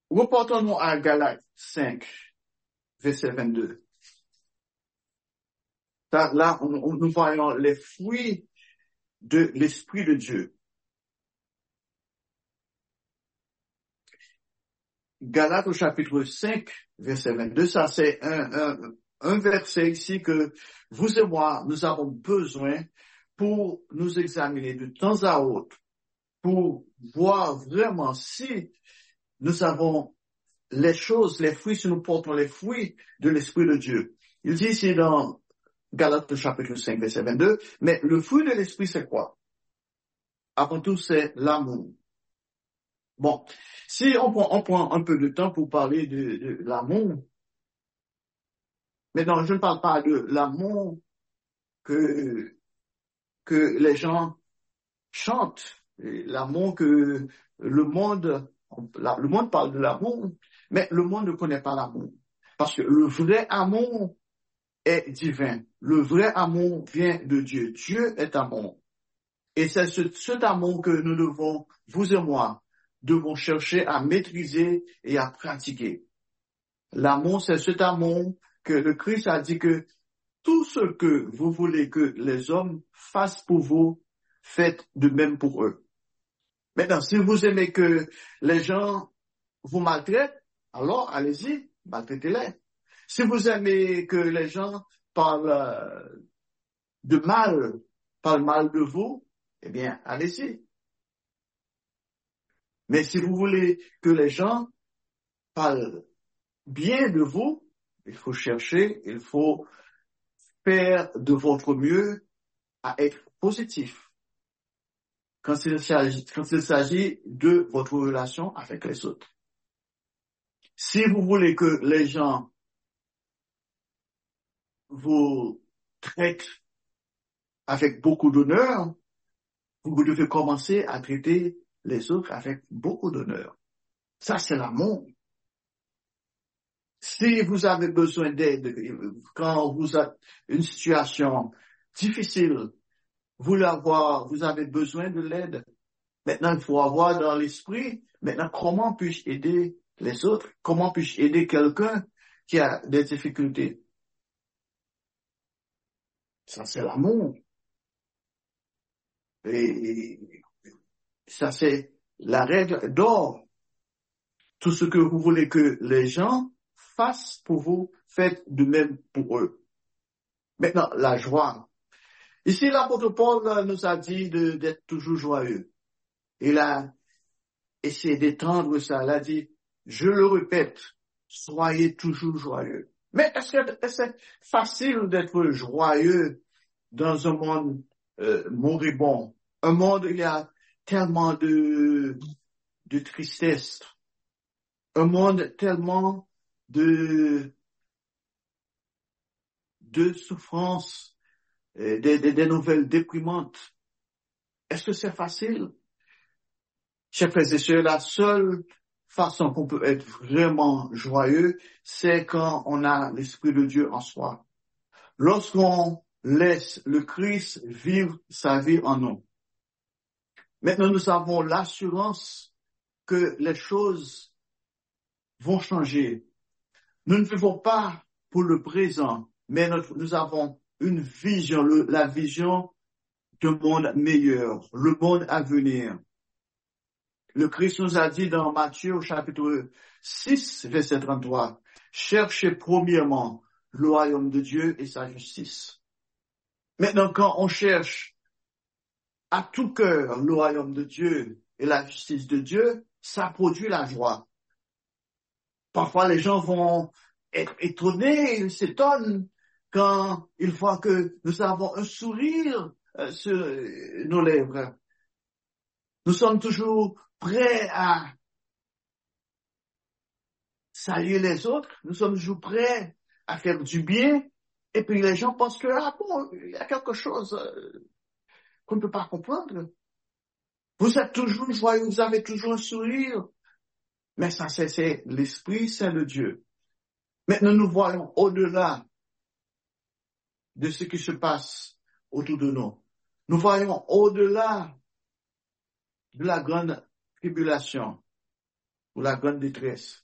Reportons-nous à Galates cinq, verset vingt-deux. Là, là on, on, nous voyons les fruits de l'Esprit de Dieu. Galates au chapitre cinq, verset vingt-deux, ça c'est un, un, un verset ici que vous et moi, nous avons besoin pour nous examiner de temps à autre, pour voir vraiment si nous avons les choses, les fruits, si nous portons les fruits de l'Esprit de Dieu. Il dit ici dans Galates chapitre cinq, verset vingt-deux, mais le fruit de l'Esprit, c'est quoi? Avant tout, c'est l'amour. Bon, si on prend, on prend un peu de temps pour parler de, de l'amour, maintenant, je ne parle pas de l'amour que, que les gens chantent, l'amour que le monde, le monde parle de l'amour, mais le monde ne connaît pas l'amour. Parce que le vrai amour est divin. Le vrai amour vient de Dieu. Dieu est amour. Et c'est ce, cet amour que nous devons, vous et moi, devons chercher à maîtriser et à pratiquer. L'amour, c'est cet amour que le Christ a dit que tout ce que vous voulez que les hommes fassent pour vous, faites de même pour eux. Maintenant, si vous aimez que les gens vous maltraitent, alors allez-y, maltraitez-les. Si vous aimez que les gens parlent de mal, parlent mal de vous, eh bien, allez-y. Mais si vous voulez que les gens parlent bien de vous, il faut chercher, il faut faire de votre mieux à être positif quand il s'agit, quand il s'agit de votre relation avec les autres. Si vous voulez que les gens vous traitent avec beaucoup d'honneur, vous devez commencer à traiter les autres avec beaucoup d'honneur. Ça, c'est l'amour. Si vous avez besoin d'aide, quand vous avez une situation difficile, vous l'avoir, vous avez besoin de l'aide. Maintenant, il faut avoir dans l'esprit, maintenant, comment puis-je aider les autres? Comment puis-je aider quelqu'un qui a des difficultés? Ça, c'est l'amour. Et ça, c'est la règle d'or. Tout ce que vous voulez que les gens fassent pour vous, faites de même pour eux. Maintenant, la joie. Ici, l'apôtre Paul nous a dit de, d'être toujours joyeux. Il a essayé d'étendre ça. Il a dit, je le répète, soyez toujours joyeux. Mais est-ce que est-ce que c'est facile d'être joyeux dans un monde euh, moribond? Un monde où il y a tellement de, de tristesse. Un monde tellement de, de souffrance, des, des, des nouvelles déprimantes. Est-ce que c'est facile? Chers frères et sœurs, la seule façon qu'on peut être vraiment joyeux, c'est quand on a l'Esprit de Dieu en soi. Lorsqu'on laisse le Christ vivre sa vie en nous. Maintenant, nous avons l'assurance que les choses vont changer. Nous ne vivons pas pour le présent, mais notre, nous avons une vision, le, la vision d'un monde meilleur, le monde à venir. Le Christ nous a dit dans Matthieu au chapitre six, verset trente-trois, « Cherchez premièrement le royaume de Dieu et sa justice. » Maintenant, quand on cherche à tout cœur le royaume de Dieu et la justice de Dieu, ça produit la joie. Parfois, les gens vont être étonnés, ils s'étonnent quand ils voient que nous avons un sourire euh, sur nos lèvres. Nous sommes toujours prêts à saluer les autres, nous sommes toujours prêts à faire du bien, et puis les gens pensent que, ah bon, il y a quelque chose euh, qu'on ne peut pas comprendre. Vous êtes toujours joyeux, vous avez toujours un sourire. Mais ça, c'est, c'est l'Esprit Saint de Dieu. Maintenant, nous voyons au-delà de ce qui se passe autour de nous. Nous voyons au-delà de la grande tribulation. ou la grande détresse.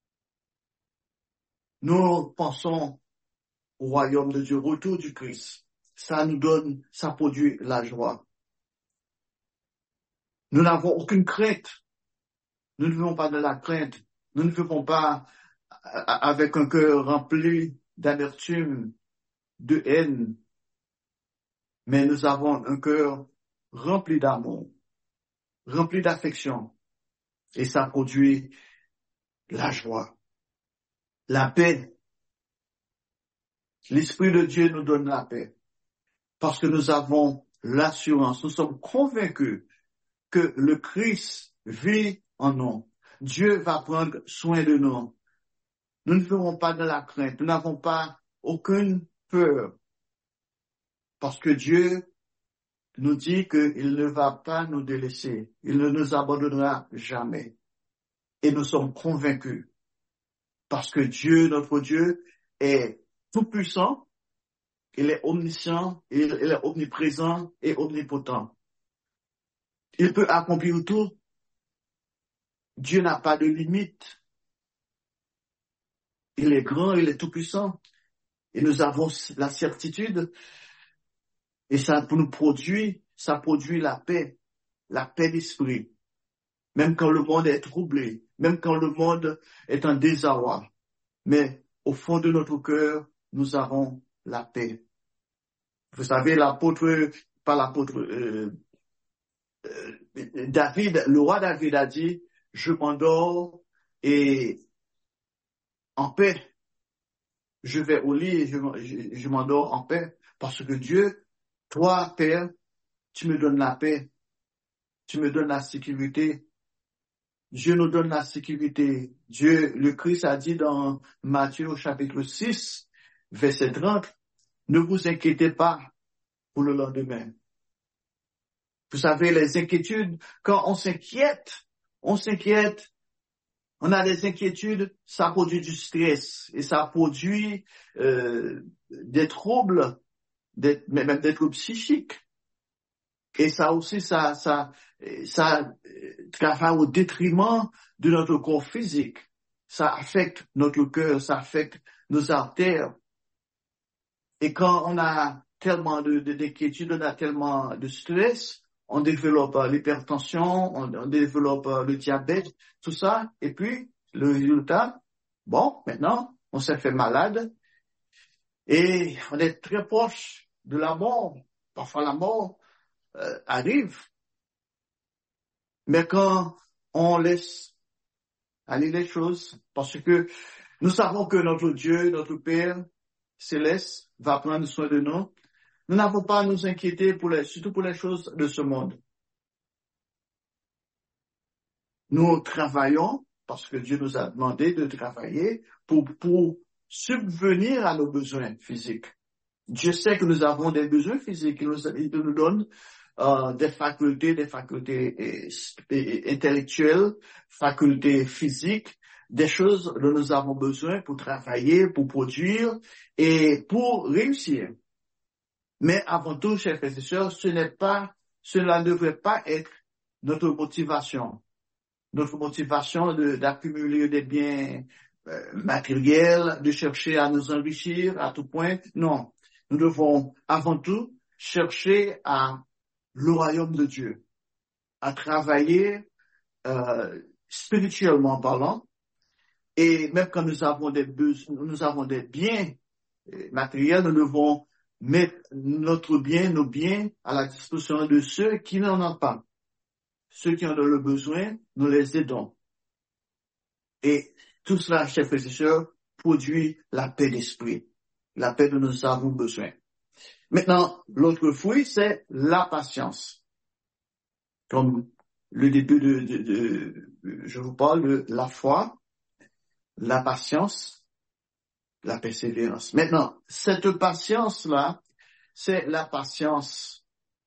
Nous pensons au royaume de Dieu, retour du Christ. Ça nous donne, ça produit la joie. Nous n'avons aucune crainte. Nous ne vivons pas de la crainte. Nous ne vivons pas avec un cœur rempli d'amertume, de haine, mais nous avons un cœur rempli d'amour, rempli d'affection, et ça produit la joie, la paix. L'Esprit de Dieu nous donne la paix, parce que nous avons l'assurance, nous sommes convaincus que le Christ vit en nous. Dieu va prendre soin de nous. Nous ne ferons pas de la crainte, nous n'avons pas aucune peur, parce que Dieu nous dit qu'il ne va pas nous délaisser, il ne nous abandonnera jamais. Et nous sommes convaincus, parce que Dieu, notre Dieu, est tout-puissant, il est omniscient, il, il est omniprésent et omnipotent. Il peut accomplir tout. Dieu n'a pas de limite. Il est grand, il est tout-puissant. Et nous avons la certitude. Et ça nous produit, ça produit la paix, la paix d'esprit. Même quand le monde est troublé, même quand le monde est en désarroi. Mais au fond de notre cœur, nous avons la paix. Vous savez, l'apôtre, pas l'apôtre, euh, euh, David, le roi David a dit, je m'endors et en paix. Je vais au lit et je, je, je m'endors en paix. Parce que Dieu, toi, Père, tu me donnes la paix. Tu me donnes la sécurité. Dieu nous donne la sécurité. Dieu, le Christ a dit dans Matthieu au chapitre six, verset trente, ne vous inquiétez pas pour le lendemain. Vous savez, les inquiétudes, quand on s'inquiète, on s'inquiète, on a des inquiétudes, ça produit du stress et ça produit euh, des troubles, des, même des troubles psychiques. Et ça aussi, ça, ça, ça travaille au détriment de notre corps physique. Ça affecte notre cœur, ça affecte nos artères. Et quand on a tellement de, de, d'inquiétude, on a tellement de stress, on développe l'hypertension, on, on développe le diabète, tout ça. Et puis, le résultat, bon, maintenant, on s'est fait malade et on est très proche de la mort. Parfois, la mort euh, arrive. Mais quand on laisse aller les choses, parce que nous savons que notre Dieu, notre Père céleste, va prendre soin de nous, nous n'avons pas à nous inquiéter pour les, surtout pour les choses de ce monde. Nous travaillons, parce que Dieu nous a demandé de travailler pour, pour subvenir à nos besoins physiques. Dieu sait que nous avons des besoins physiques, il nous, il nous donne euh, des facultés, des facultés et, et, intellectuelles, facultés physiques, des choses dont nous avons besoin pour travailler, pour produire et pour réussir. Mais avant tout, chers frères et sœurs, ce n'est pas, cela ne devrait pas être notre motivation. Notre motivation de, d'accumuler des biens euh, matériels, de chercher à nous enrichir à tout point. Non. Nous devons avant tout chercher à le royaume de Dieu, à travailler euh, spirituellement parlant. Et même quand nous avons des besoins, nous avons des biens euh, matériels, nous devons mettre notre bien, nos biens à la disposition de ceux qui n'en ont pas. Ceux qui en ont le besoin, nous les aidons. Et tout cela, chers frères et sœurs, produit la paix d'esprit, la paix dont nous avons besoin. Maintenant, l'autre fruit, c'est la patience. Comme le début de, de, de je vous parle de la foi, la patience, la persévérance. Maintenant, cette patience-là, c'est la patience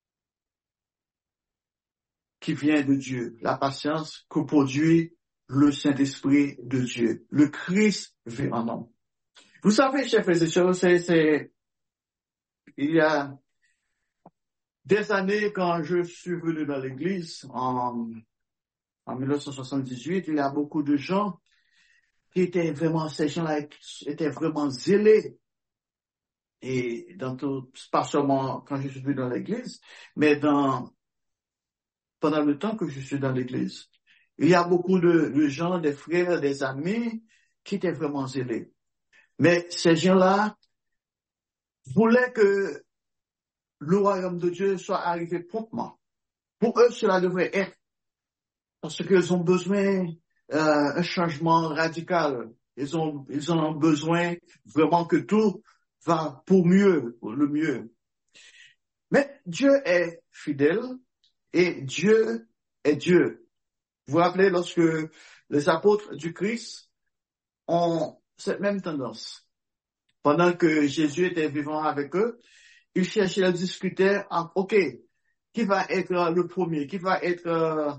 qui vient de Dieu, la patience que produit le Saint-Esprit de Dieu. Le Christ vit en nous. Vous savez, chers frères et sœurs, c'est, c'est, il y a des années, quand je suis venu dans l'église, en, en mille neuf cent soixante-dix-huit, il y a beaucoup de gens qui étaient vraiment, ces gens-là étaient vraiment zélés. Et dans tout, pas seulement quand je suis venu dans l'église, mais dans, pendant le temps que je suis dans l'église. Il y a beaucoup de, de gens, des frères, des amis, qui étaient vraiment zélés. Mais ces gens-là voulaient que le royaume de Dieu soit arrivé promptement. Pour eux, cela devrait être. Parce qu'ils ont besoin euh, un changement radical. Ils ont, ils ont besoin vraiment que tout va pour mieux, pour le mieux. Mais Dieu est fidèle et Dieu est Dieu. Vous vous rappelez lorsque les apôtres du Christ ont cette même tendance. Pendant que Jésus était vivant avec eux, ils cherchaient à discuter, ah, ok, qui va être le premier, qui va être euh,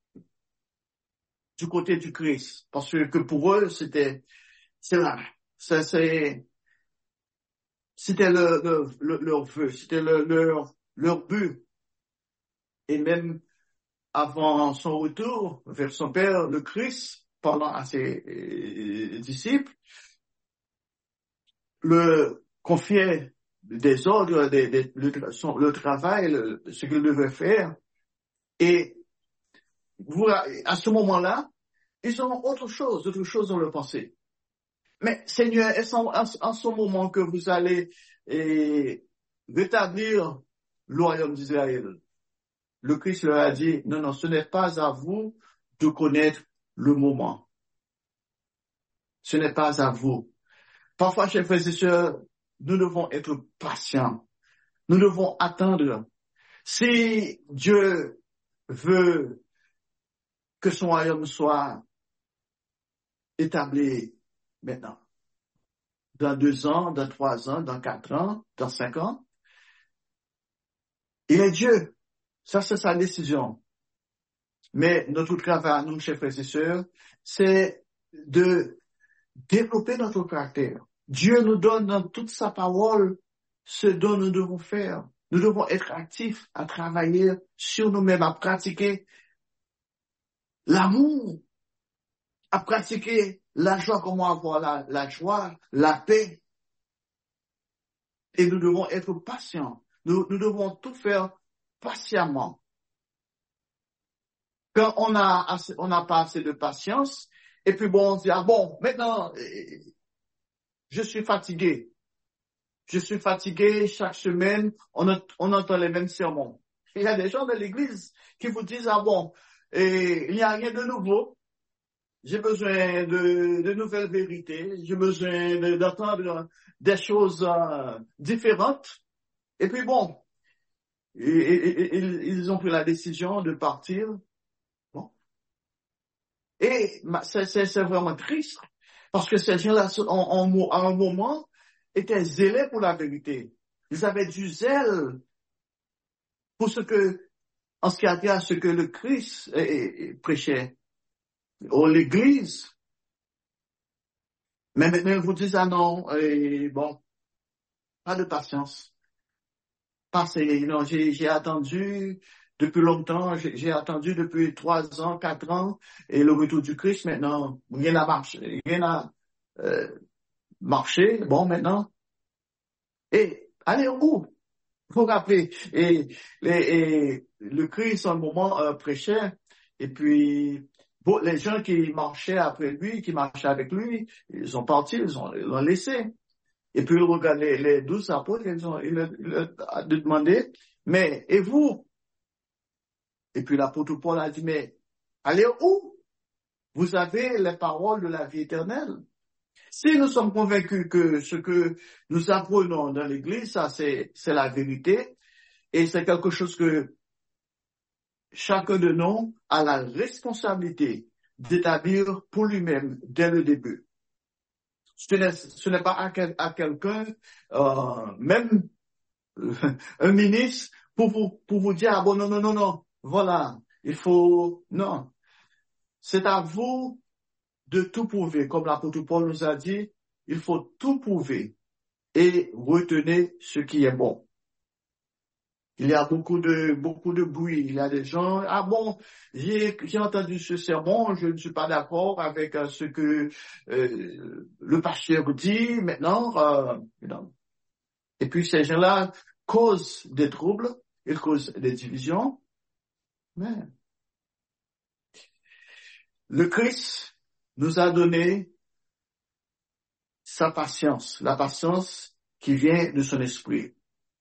du côté du Christ. Parce que pour eux, c'était, c'est là, ça, c'est, c'était le, le, le, leur vœu, c'était le, leur, leur but. Et même avant son retour vers son Père, le Christ, parlant à ses euh, disciples, le confiait des ordres, des, des, le, son, le travail, le, ce qu'il devait faire. Et vous, à ce moment-là, ils ont autre chose, autre chose dans leur pensée. Mais Seigneur, est-ce en, en, en ce moment que vous allez eh, rétablir le royaume d'Israël? Le Christ leur a dit, non, non, ce n'est pas à vous de connaître le moment. Ce n'est pas à vous. Parfois, chers frères et sœurs, nous devons être patients. Nous devons attendre. Si Dieu veut que son royaume soit établi maintenant, dans deux ans, dans trois ans, dans quatre ans, dans cinq ans, il est Dieu. Ça, c'est sa décision. Mais notre travail, nous, chers frères et sœurs, c'est de développer notre caractère. Dieu nous donne dans toute sa parole ce dont nous devons faire. Nous devons être actifs à travailler sur nous-mêmes, à pratiquer l'amour, à pratiquer la joie, comment avoir la, la joie, la paix. Et nous devons être patients. Nous, nous devons tout faire patiemment. Quand on a assez, on n'a pas assez de patience, et puis bon, on se dit, ah bon, maintenant, je suis fatigué. Je suis fatigué chaque semaine, on, a, on entend les mêmes sermons. Il y a des gens de l'église qui vous disent, ah bon, et il n'y a rien de nouveau. J'ai besoin de, de nouvelles vérités. J'ai besoin de, d'entendre des choses euh, différentes. Et puis bon, et, et, et, ils ont pris la décision de partir. Bon. Et c'est, c'est, c'est vraiment triste. Parce que ces gens-là, en, en, à un moment, étaient zélés pour la vérité. Ils avaient du zèle pour ce que, en ce qui a trait à ce que le Christ eh, eh, prêchait, ou l'Église. Mais maintenant, ils vous disent, ah non, eh, bon, pas de patience. Passez, non, j'ai, j'ai attendu depuis longtemps, j'ai, j'ai attendu depuis trois ans, quatre ans, et le retour du Christ, maintenant, rien n'a marché, rien n'a euh, marché, bon, maintenant. Et allez au bout. Vous vous rappelez, et, et, et le Christ, à un moment, euh, prêchait, et puis bon, les gens qui marchaient après lui, qui marchaient avec lui, ils sont partis, ils ont, ils l'ont laissé. Et puis il regarde les, les douze apôtres, ils ont, il, il a demandé, mais et vous? Et puis l'apôtre Paul a dit, mais allez où? Vous avez les paroles de la vie éternelle. Si nous sommes convaincus que ce que nous apprenons dans l'Église, ça c'est, c'est la vérité, et c'est quelque chose que chacun de nous a la responsabilité d'établir pour lui-même dès le début. Ce n'est, ce n'est pas à, quel, à quelqu'un, euh, même un ministre, pour vous, pour vous dire, ah bon, non, non, non, non, voilà, il faut, non. C'est à vous de tout prouver. Comme l'apôtre Paul nous a dit, il faut tout prouver et retenir ce qui est bon. Il y a beaucoup de, beaucoup de bruit. Il y a des gens, ah bon, j'ai, j'ai entendu ce sermon, je ne suis pas d'accord avec euh, ce que euh, le pasteur dit maintenant. Euh, non. Et puis ces gens-là causent des troubles, ils causent des divisions. Mais le Christ nous a donné sa patience, la patience qui vient de son esprit.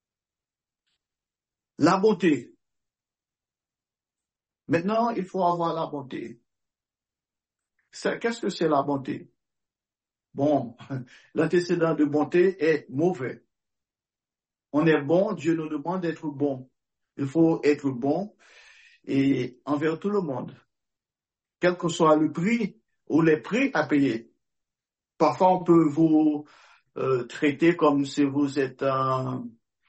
La bonté. Maintenant, il faut avoir la bonté. C'est- Qu'est-ce que c'est la bonté? Bon, l'antécédent de bonté est mauvais. On est bon, Dieu nous demande d'être bon. Il faut être bon et envers tout le monde, quel que soit le prix ou les prix à payer. Parfois, on peut vous euh, traiter comme si vous êtes un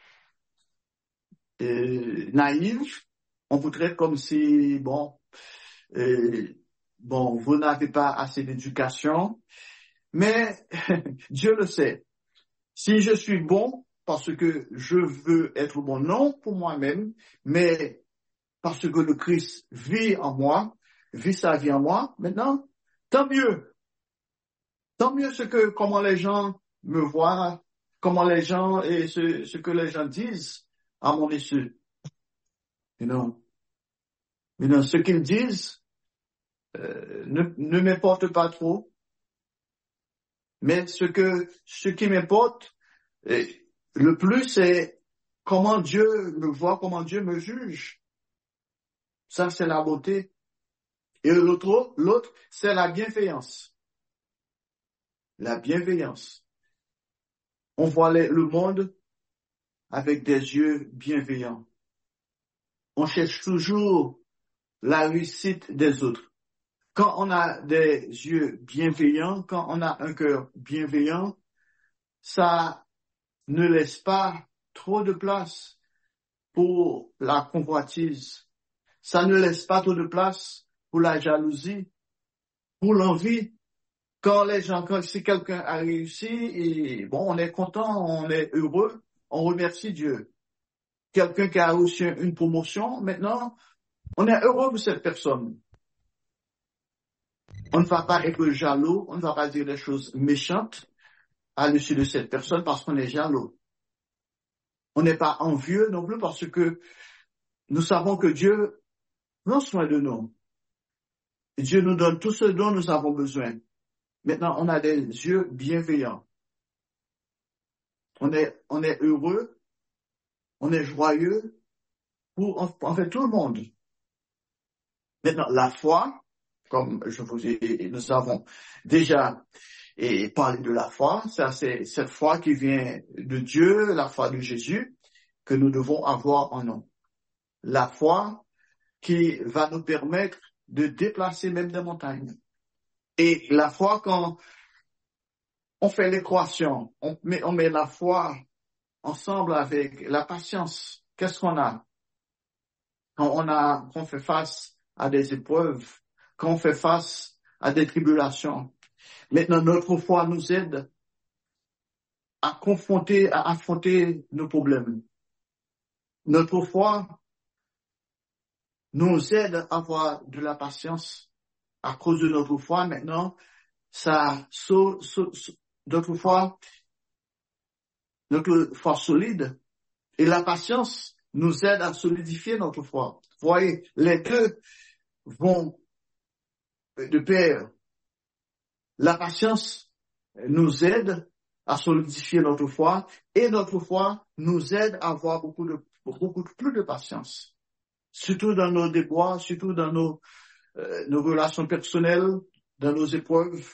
euh, naïf. On vous traite comme si, bon, euh, bon, vous n'avez pas assez d'éducation. Mais Dieu le sait. Si je suis bon parce que je veux être bon, non pour moi-même, mais parce que le Christ vit en moi, vit sa vie en moi, maintenant, tant mieux. Tant mieux ce que, comment les gens me voient, comment les gens et ce, ce que les gens disent à mon issue. You know, you know, ce qu'ils disent euh, ne, ne m'importe pas trop, mais ce que, ce qui m'importe, euh, le plus, c'est comment Dieu me voit, comment Dieu me juge. Ça, c'est la beauté. Et l'autre, l'autre, c'est la bienveillance. La bienveillance. On voit les- le monde avec des yeux bienveillants. On cherche toujours la réussite des autres. Quand on a des yeux bienveillants, quand on a un cœur bienveillant, ça ne laisse pas trop de place pour la convoitise. Ça ne laisse pas trop de place pour la jalousie, pour l'envie. Quand les gens, quand si quelqu'un a réussi, et bon, on est content, on est heureux, on remercie Dieu. Quelqu'un qui a reçu une promotion, maintenant, on est heureux pour cette personne. On ne va pas être jaloux, on ne va pas dire des choses méchantes à l'issue de cette personne parce qu'on est jaloux. On n'est pas envieux non plus parce que nous savons que Dieu prend soin de nous. Et Dieu nous donne tout ce dont nous avons besoin. Maintenant, on a des yeux bienveillants. On est, on est heureux, on est joyeux pour, en, en fait, tout le monde. Maintenant, la foi, comme je vous ai, nous avons déjà et parlé de la foi, ça c'est cette foi qui vient de Dieu, la foi de Jésus, que nous devons avoir en nous. La foi qui va nous permettre de déplacer même des montagnes. Et la foi, quand on fait l'équation, on met, on met la foi ensemble avec la patience. Qu'est-ce qu'on a? Quand on a, quand on fait face à des épreuves, quand on fait face à des tribulations. Maintenant, notre foi nous aide à confronter, à affronter nos problèmes. Notre foi nous aide à avoir de la patience. À cause de notre foi, maintenant, ça, so, so, so, notre foi, notre foi solide. Et la patience nous aide à solidifier notre foi. Vous voyez, les deux vont de pair. La patience nous aide à solidifier notre foi et notre foi nous aide à avoir beaucoup de, beaucoup plus de patience. Surtout dans nos déboires, surtout dans nos, euh, nos relations personnelles, dans nos épreuves.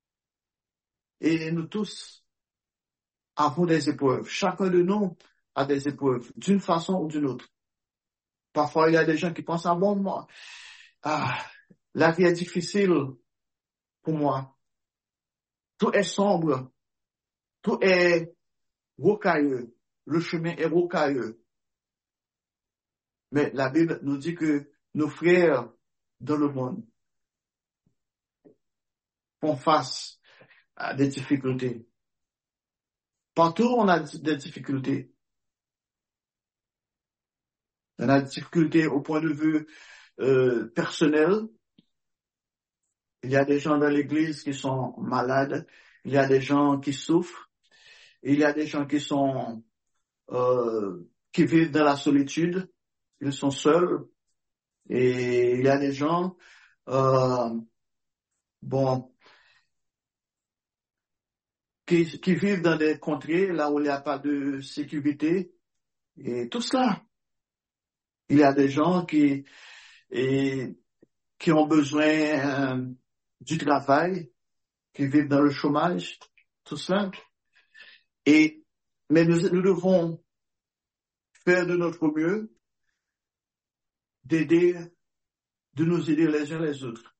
Et nous tous avons des épreuves. Chacun de nous a des épreuves, d'une façon ou d'une autre. Parfois, il y a des gens qui pensent, ah bon, moi, ah, la vie est difficile pour moi. Tout est sombre. Tout est rocailleux. Le chemin est rocailleux. Mais la Bible nous dit que nos frères dans le monde font face à des difficultés. Partout, on a des difficultés. On a des difficultés au point de vue euh, personnel. Il y a des gens dans l'église qui sont malades. Il y a des gens qui souffrent. Il y a des gens qui sont euh, qui vivent dans la solitude. Ils sont seuls. Et il y a des gens, euh, bon, qui, qui vivent dans des contrées là où il n'y a pas de sécurité. Et tout cela. Il y a des gens qui, et, qui ont besoin euh, du travail, qui vivent dans le chômage, tout cela. Et, mais nous, nous devons faire de notre mieux d'aider, de nous aider les uns les autres.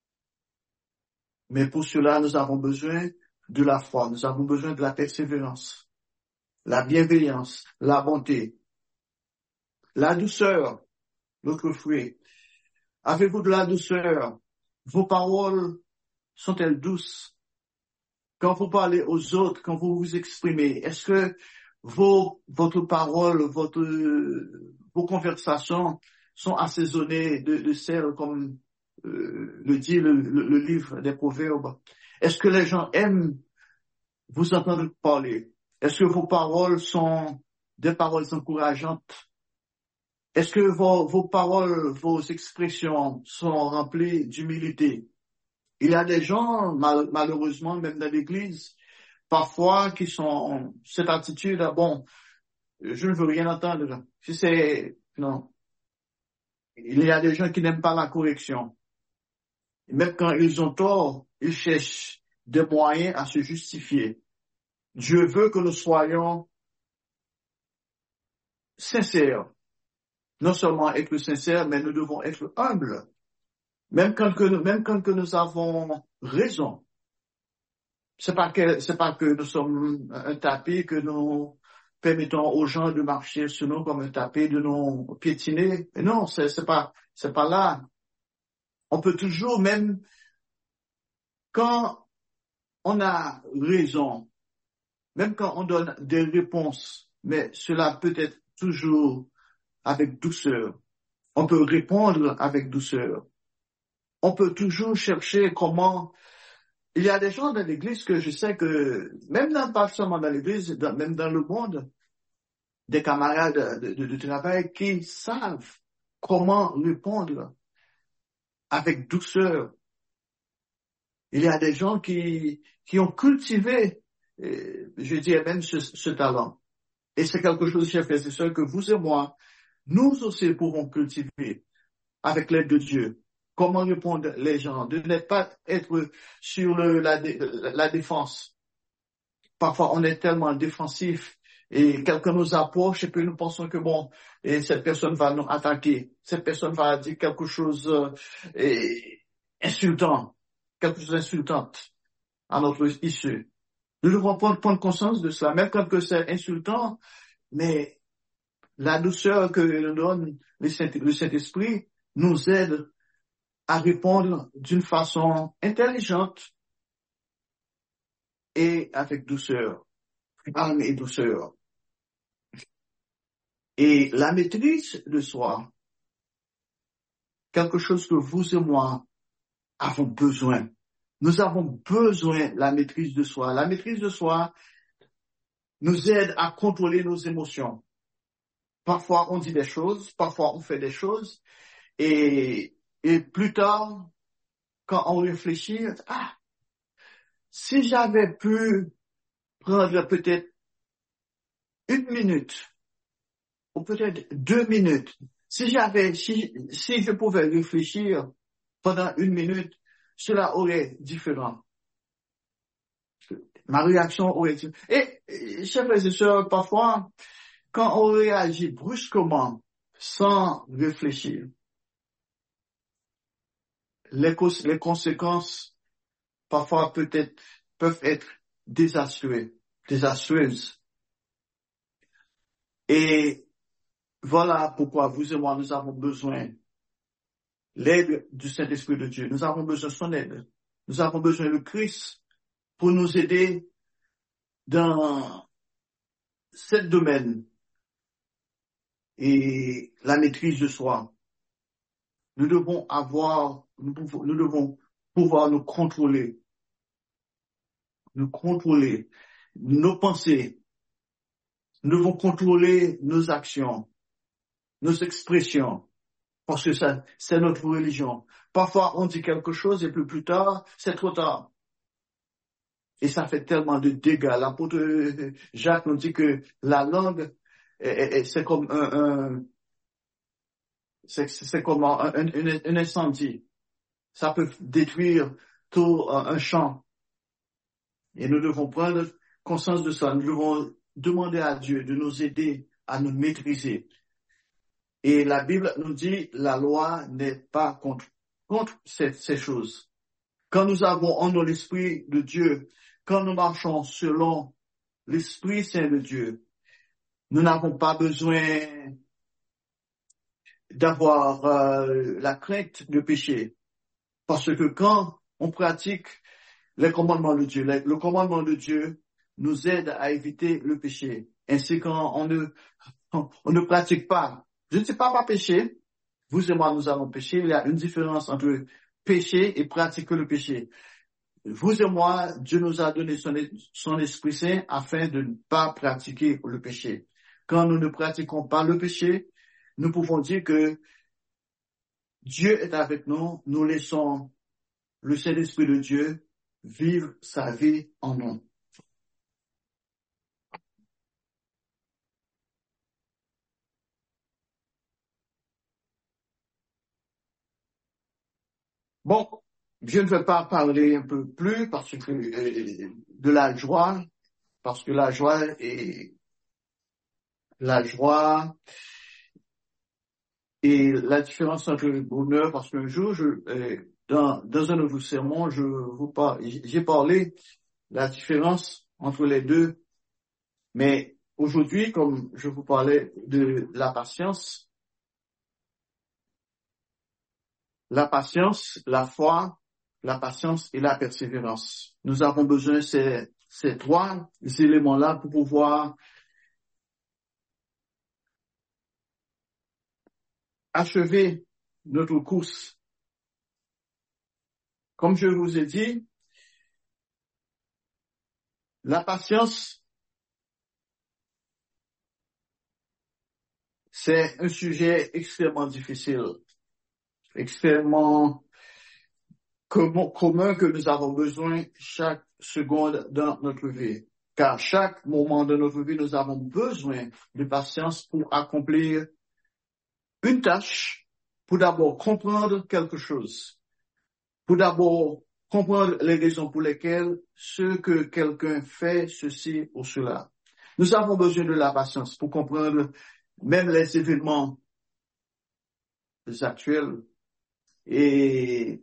Mais pour cela, nous avons besoin de la foi, nous avons besoin de la persévérance, la bienveillance, la bonté, la douceur, notre fruit. Avez-vous de la douceur? Vos paroles sont-elles douces? Quand vous parlez aux autres, quand vous vous exprimez, est-ce que vos, votre parole, votre, vos conversations sont assaisonnées de, de sel, comme euh, le dit le, le, le livre des Proverbes? Est-ce que les gens aiment vous entendre parler? Est-ce que vos paroles sont des paroles encourageantes? Est-ce que vos, vos paroles, vos expressions sont remplies d'humilité? Il y a des gens, mal, malheureusement, même dans l'Église, parfois qui sont cette attitude, ah bon, je ne veux rien entendre. Si c'est, non. Il y a des gens qui n'aiment pas la correction. Et même quand ils ont tort, ils cherchent des moyens à se justifier. Dieu veut que nous soyons sincères. Non seulement être sincères, mais nous devons être humbles. Même quand que, même quand que nous avons raison. C'est pas que, c'est pas que nous sommes un tapis, que nous permettons aux gens de marcher sur nous comme un tapis, de nous piétiner. Mais non, c'est, c'est pas, c'est pas là. On peut toujours, même quand on a raison, même quand on donne des réponses, mais cela peut être toujours avec douceur. On peut répondre avec douceur. On peut toujours chercher comment. Il y a des gens dans l'église que je sais que, même dans, pas seulement dans l'église, dans, même dans le monde, des camarades de, de, de travail qui savent comment répondre avec douceur. Il y a des gens qui, qui ont cultivé, euh, je dirais même ce, ce talent. Et c'est quelque chose, chers frères et sœurs, que vous et moi, nous aussi pouvons cultiver avec l'aide de Dieu. Comment répondre les gens, de ne pas être sur le, la, la défense. Parfois, on est tellement défensif et quelqu'un nous approche et puis nous pensons que bon, et cette personne va nous attaquer. Cette personne va dire quelque chose euh, et, insultant, quelque chose d'insultant à notre issue. Nous devons prendre, prendre conscience de cela, même quand que c'est insultant, mais la douceur que nous donne le Saint, le Saint-Esprit nous aide à répondre d'une façon intelligente et avec douceur, calme et douceur. Et la maîtrise de soi, quelque chose que vous et moi avons besoin. Nous avons besoin de la maîtrise de soi. La maîtrise de soi nous aide à contrôler nos émotions. Parfois, on dit des choses, parfois, on fait des choses, et, et plus tard, quand on réfléchit, ah, si j'avais pu prendre peut-être une minute, ou peut-être deux minutes, si j'avais, si, si je pouvais réfléchir pendant une minute, cela aurait différent. Ma réaction aurait été... Et, et chers frères et sœurs, parfois, quand on réagit brusquement, sans réfléchir, les, cons- les conséquences, parfois, peut-être, peuvent être désastreuses, désastreuses. Et voilà pourquoi vous et moi, nous avons besoin de l'aide du Saint-Esprit de Dieu. Nous avons besoin de son aide. Nous avons besoin de Christ pour nous aider dans ce domaine et la maîtrise de soi. Nous devons avoir, nous, pouvons, nous devons pouvoir nous contrôler, nous contrôler nos pensées. Nous devons contrôler nos actions, nos expressions, parce que ça, c'est notre religion. Parfois, on dit quelque chose et plus plus tard, c'est trop tard. Et ça fait tellement de dégâts. L'apôtre Jacques nous dit que la langue, c'est comme un, un c'est, c'est comme un, un, un incendie. Ça peut détruire tout un champ. Et nous devons prendre conscience de ça. Nous devons demander à Dieu de nous aider à nous maîtriser. Et la Bible nous dit, la loi n'est pas contre, contre ces, ces choses. Quand nous avons en nous l'Esprit de Dieu, quand nous marchons selon l'Esprit Saint de Dieu, nous n'avons pas besoin d'avoir euh, la crainte de pécher. Parce que quand on pratique les commandements de Dieu, les, le commandement de Dieu nous aide à éviter le péché. Ainsi, quand on ne, on, on ne pratique pas, je ne sais pas pas pécher, vous et moi nous allons pécher, il y a une différence entre pécher et pratiquer le péché. Vous et moi, Dieu nous a donné son, son Esprit Saint afin de ne pas pratiquer le péché. Quand nous ne pratiquons pas le péché, nous pouvons dire que Dieu est avec nous, nous laissons le Saint-Esprit de Dieu vivre sa vie en nous. Bon, je ne vais pas parler un peu plus parce que euh, de la joie, parce que la joie est la joie et la différence entre le bonheur, parce qu'un jour, je, euh, dans, dans un autre sermon, je vous par, j'ai parlé de la différence entre les deux, mais aujourd'hui, comme je vous parlais de la patience, la patience, la foi, la patience et la persévérance. Nous avons besoin de ces, ces trois éléments-là pour pouvoir achever notre course. Comme je vous ai dit, la patience, c'est un sujet extrêmement difficile, extrêmement commun que nous avons besoin chaque seconde dans notre vie. Car chaque moment de notre vie, nous avons besoin de patience pour accomplir une tâche, pour d'abord comprendre quelque chose, pour d'abord comprendre les raisons pour lesquelles ce que quelqu'un fait, ceci ou cela. Nous avons besoin de la patience pour comprendre même les événements actuels. Et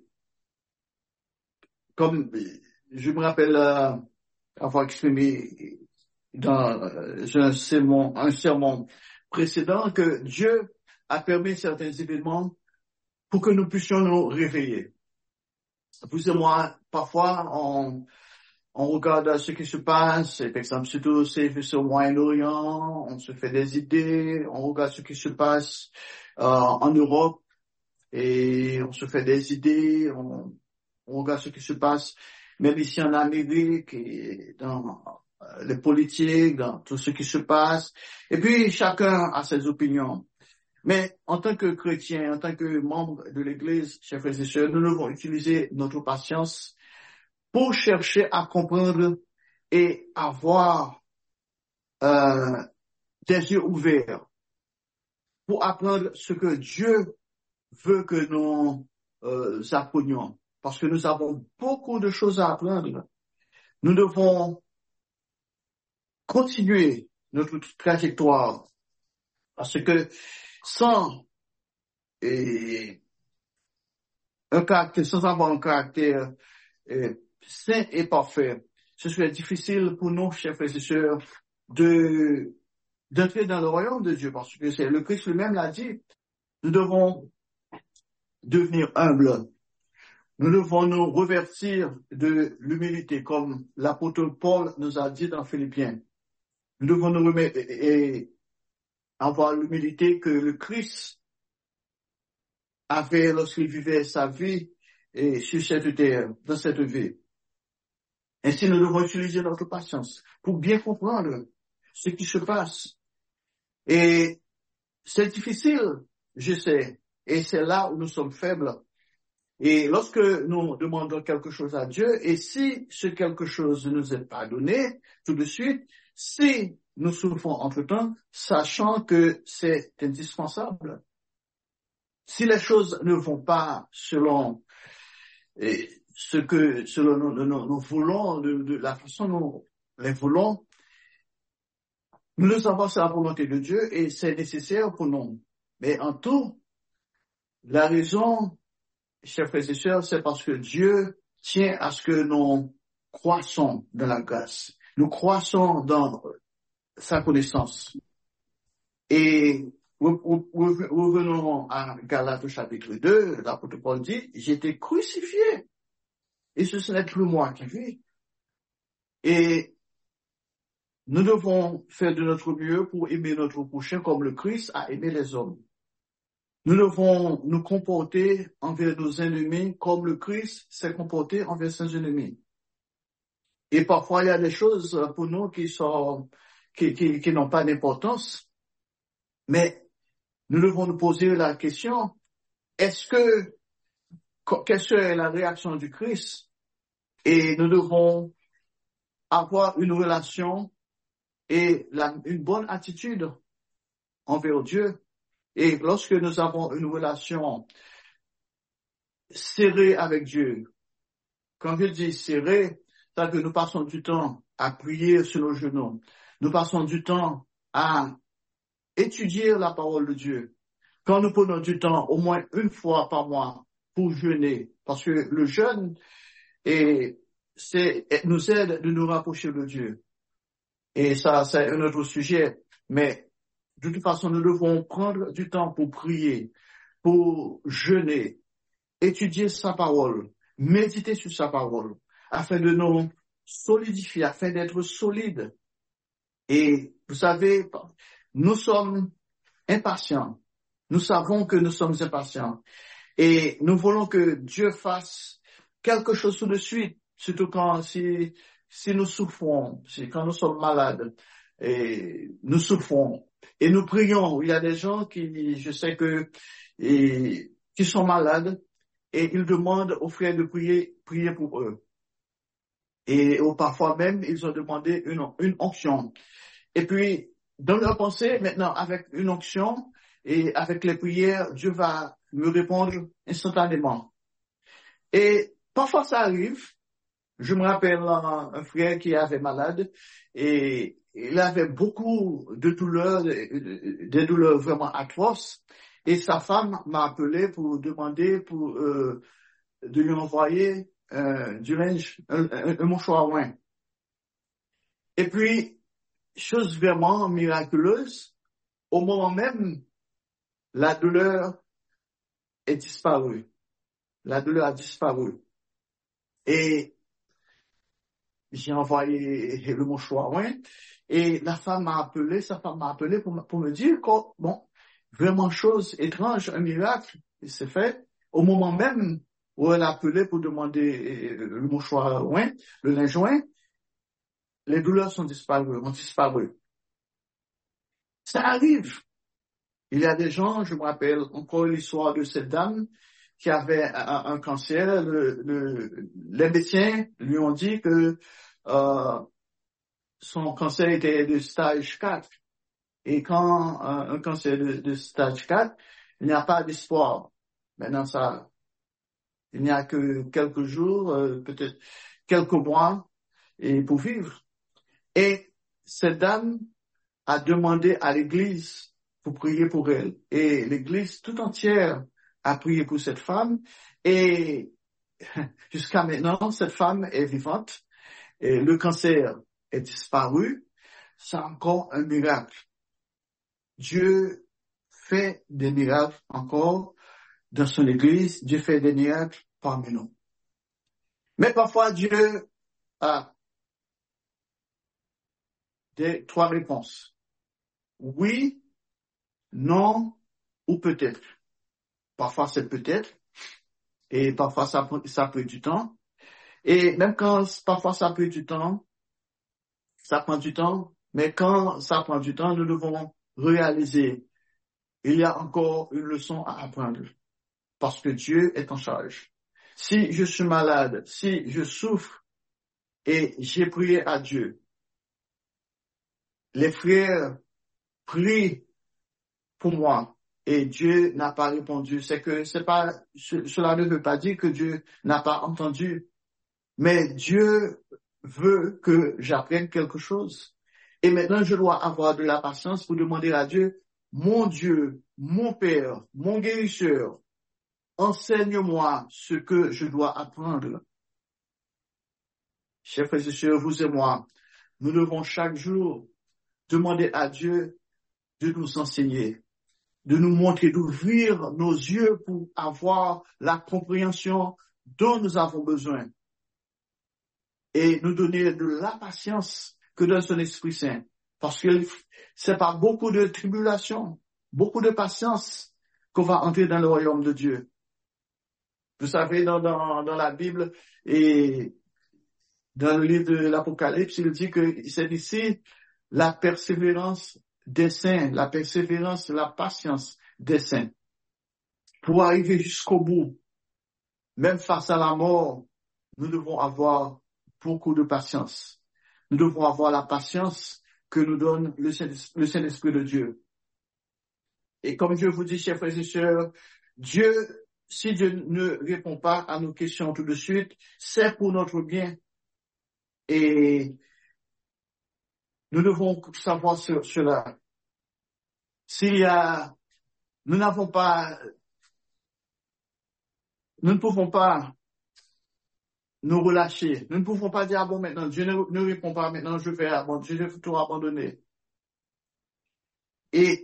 comme je me rappelle euh, avoir exprimé dans un sermon, un sermon précédent que Dieu a permis certains événements pour que nous puissions nous réveiller. Vous et moi, parfois, on, on regarde ce qui se passe, par exemple, surtout c'est sur le Moyen-Orient, on se fait des idées, on regarde ce qui se passe euh, en Europe et on se fait des idées, on, on regarde ce qui se passe même ici en Amérique et dans euh, les politiques, dans tout ce qui se passe. Et puis, chacun a ses opinions. Mais en tant que chrétien, en tant que membre de l'Église, chers frères et sœurs, nous devons utiliser notre patience pour chercher à comprendre et avoir euh, des yeux ouverts, pour apprendre ce que Dieu veut que nous euh, apprenions. Parce que nous avons beaucoup de choses à apprendre. Nous devons continuer notre trajectoire. Parce que sans et, un caractère, sans avoir un caractère euh, saint et parfait, ce serait difficile pour nous, chers frères et sœurs, de d'entrer dans le royaume de Dieu, parce que c'est le Christ lui-même l'a dit. Nous devons devenir humbles. Nous devons nous revertir de l'humilité, comme l'apôtre Paul nous a dit dans Philippiens. Nous devons nous remettre et avoir l'humilité que le Christ avait lorsqu'il vivait sa vie et sur cette terre, dans cette vie. Ainsi, nous devons utiliser notre patience pour bien comprendre ce qui se passe. Et c'est difficile, je sais, et c'est là où nous sommes faibles. Et lorsque nous demandons quelque chose à Dieu, et si ce quelque chose ne nous est pas donné tout de suite, si nous souffrons entre-temps, sachant que c'est indispensable. Si les choses ne vont pas selon et, ce que selon nous, nous, nous voulons, de, de la façon dont nous les voulons, nous le savons, c'est la volonté de Dieu et c'est nécessaire pour nous. Mais en tout, la raison, chers frères et sœurs, c'est parce que Dieu tient à ce que nous croissons dans la grâce. Nous croissons dans sa connaissance. Et revenons à Galates chapitre deux, l'apôtre Paul dit, j'étais crucifié. Et ce n'est plus moi qui vis. Et nous devons faire de notre mieux pour aimer notre prochain comme le Christ a aimé les hommes. Nous devons nous comporter envers nos ennemis comme le Christ s'est comporté envers ses ennemis. Et parfois, il y a des choses pour nous qui sont, qui, qui, qui n'ont pas d'importance. Mais nous devons nous poser la question, est-ce que, quelle serait la réaction du Christ? Et nous devons avoir une relation et la, une bonne attitude envers Dieu. Et lorsque nous avons une relation serrée avec Dieu, quand je dis serrée, c'est que nous passons du temps à prier sur nos genoux. Nous passons du temps à étudier la parole de Dieu. Quand nous prenons du temps, au moins une fois par mois, pour jeûner, parce que le jeûne est, c'est, nous aide de nous rapprocher de Dieu. Et ça, c'est un autre sujet. Mais de toute façon, nous devons prendre du temps pour prier, pour jeûner, étudier sa parole, méditer sur sa parole, afin de nous solidifier, afin d'être solides. Et vous savez, nous sommes impatients. Nous savons que nous sommes impatients. Et nous voulons que Dieu fasse quelque chose tout de suite, surtout quand si, si nous souffrons, si, quand nous sommes malades, et nous souffrons. Et nous prions. Il y a des gens qui, je sais que, et, qui sont malades et ils demandent aux frères de prier, prier pour eux. Et ou parfois même, ils ont demandé une, une onction. Et puis, dans leur pensée, maintenant, avec une onction et avec les prières, Dieu va me répondre instantanément. Et parfois, ça arrive. Je me rappelle un, un frère qui avait malade et il avait beaucoup de douleurs, des douleurs vraiment atroces. Et sa femme m'a appelé pour demander pour euh, de lui envoyer euh, du linge, un, un, un mouchoir oint. Et puis, chose vraiment miraculeuse, au moment même, la douleur est disparue. La douleur a disparu. Et j'ai envoyé le mouchoir oint et la femme m'a appelé, sa femme m'a appelé pour, pour me dire que, bon, vraiment chose étrange, un miracle, il s'est fait au moment même où elle a appelé pour demander le mouchoir oint, le linge oint, les douleurs sont disparues, ont disparu. Ça arrive. Il y a des gens, je me rappelle encore l'histoire de cette dame qui avait un, un cancer. Le, le, les médecins lui ont dit que euh, son cancer était de stage quatre. Et quand euh, un cancer de, de stage quatre, il n'y a pas d'espoir. Maintenant, ça, il n'y a que quelques jours, euh, peut-être quelques mois, et pour vivre. Et cette dame a demandé à l'Église pour prier pour elle. Et l'Église tout entière a prié pour cette femme. Et jusqu'à maintenant, cette femme est vivante. Et le cancer est disparu. C'est encore un miracle. Dieu fait des miracles encore dans son Église. Dieu fait des miracles parmi nous. Mais parfois, Dieu a des trois réponses. Oui, non ou peut-être. Parfois c'est peut-être et parfois ça, ça peut du temps. Et même quand parfois ça peut du temps, ça prend du temps, mais quand ça prend du temps, nous devons réaliser, il y a encore une leçon à apprendre parce que Dieu est en charge. Si je suis malade, si je souffre et j'ai prié à Dieu, les frères prient pour moi et Dieu n'a pas répondu, c'est que c'est pas, cela ne veut pas dire que Dieu n'a pas entendu, mais Dieu veut que j'apprenne quelque chose. Et maintenant, je dois avoir de la patience pour demander à Dieu, mon Dieu, mon Père, mon guérisseur, enseigne-moi ce que je dois apprendre. Chers frères et sœurs, vous et moi, nous devons chaque jour demander à Dieu de nous enseigner, de nous montrer, d'ouvrir nos yeux pour avoir la compréhension dont nous avons besoin et nous donner de la patience que donne son Esprit Saint. Parce que c'est par beaucoup de tribulations, beaucoup de patience qu'on va entrer dans le royaume de Dieu. Vous savez, dans, dans, dans la Bible et dans le livre de l'Apocalypse, il dit que c'est ici la persévérance des saints, la persévérance, la patience des saints. Pour arriver jusqu'au bout, même face à la mort, nous devons avoir beaucoup de patience. Nous devons avoir la patience que nous donne le Saint-Esprit de Dieu. Et comme je vous dis, chers frères et sœurs, Dieu, si Dieu ne répond pas à nos questions tout de suite, c'est pour notre bien. Et nous devons savoir ce, cela. S'il y a, nous n'avons pas, nous ne pouvons pas nous relâcher. Nous ne pouvons pas dire, ah bon, maintenant, Dieu ne, ne répond pas, maintenant, je vais, je vais tout abandonner. Et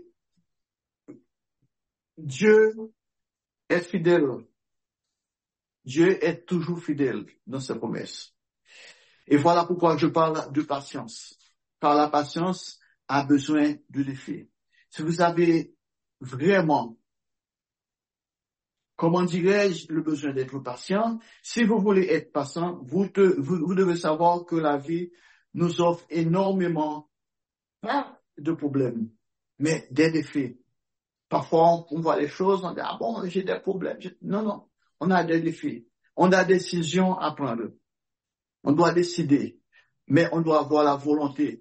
Dieu est fidèle. Dieu est toujours fidèle dans ses promesses. Et voilà pourquoi je parle de patience. Car la patience a besoin de défis. Si vous avez vraiment, comment dirais-je, le besoin d'être patient, si vous voulez être patient, vous, te, vous, vous devez savoir que la vie nous offre énormément, pas de problèmes, mais des défis. Parfois, on voit les choses, on dit, ah bon, j'ai des problèmes. Non, non, on a des défis. On a des décisions à prendre. On doit décider, mais on doit avoir la volonté.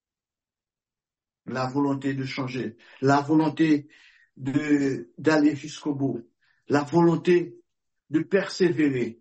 La volonté de changer, la volonté de, d'aller jusqu'au bout, la volonté de persévérer.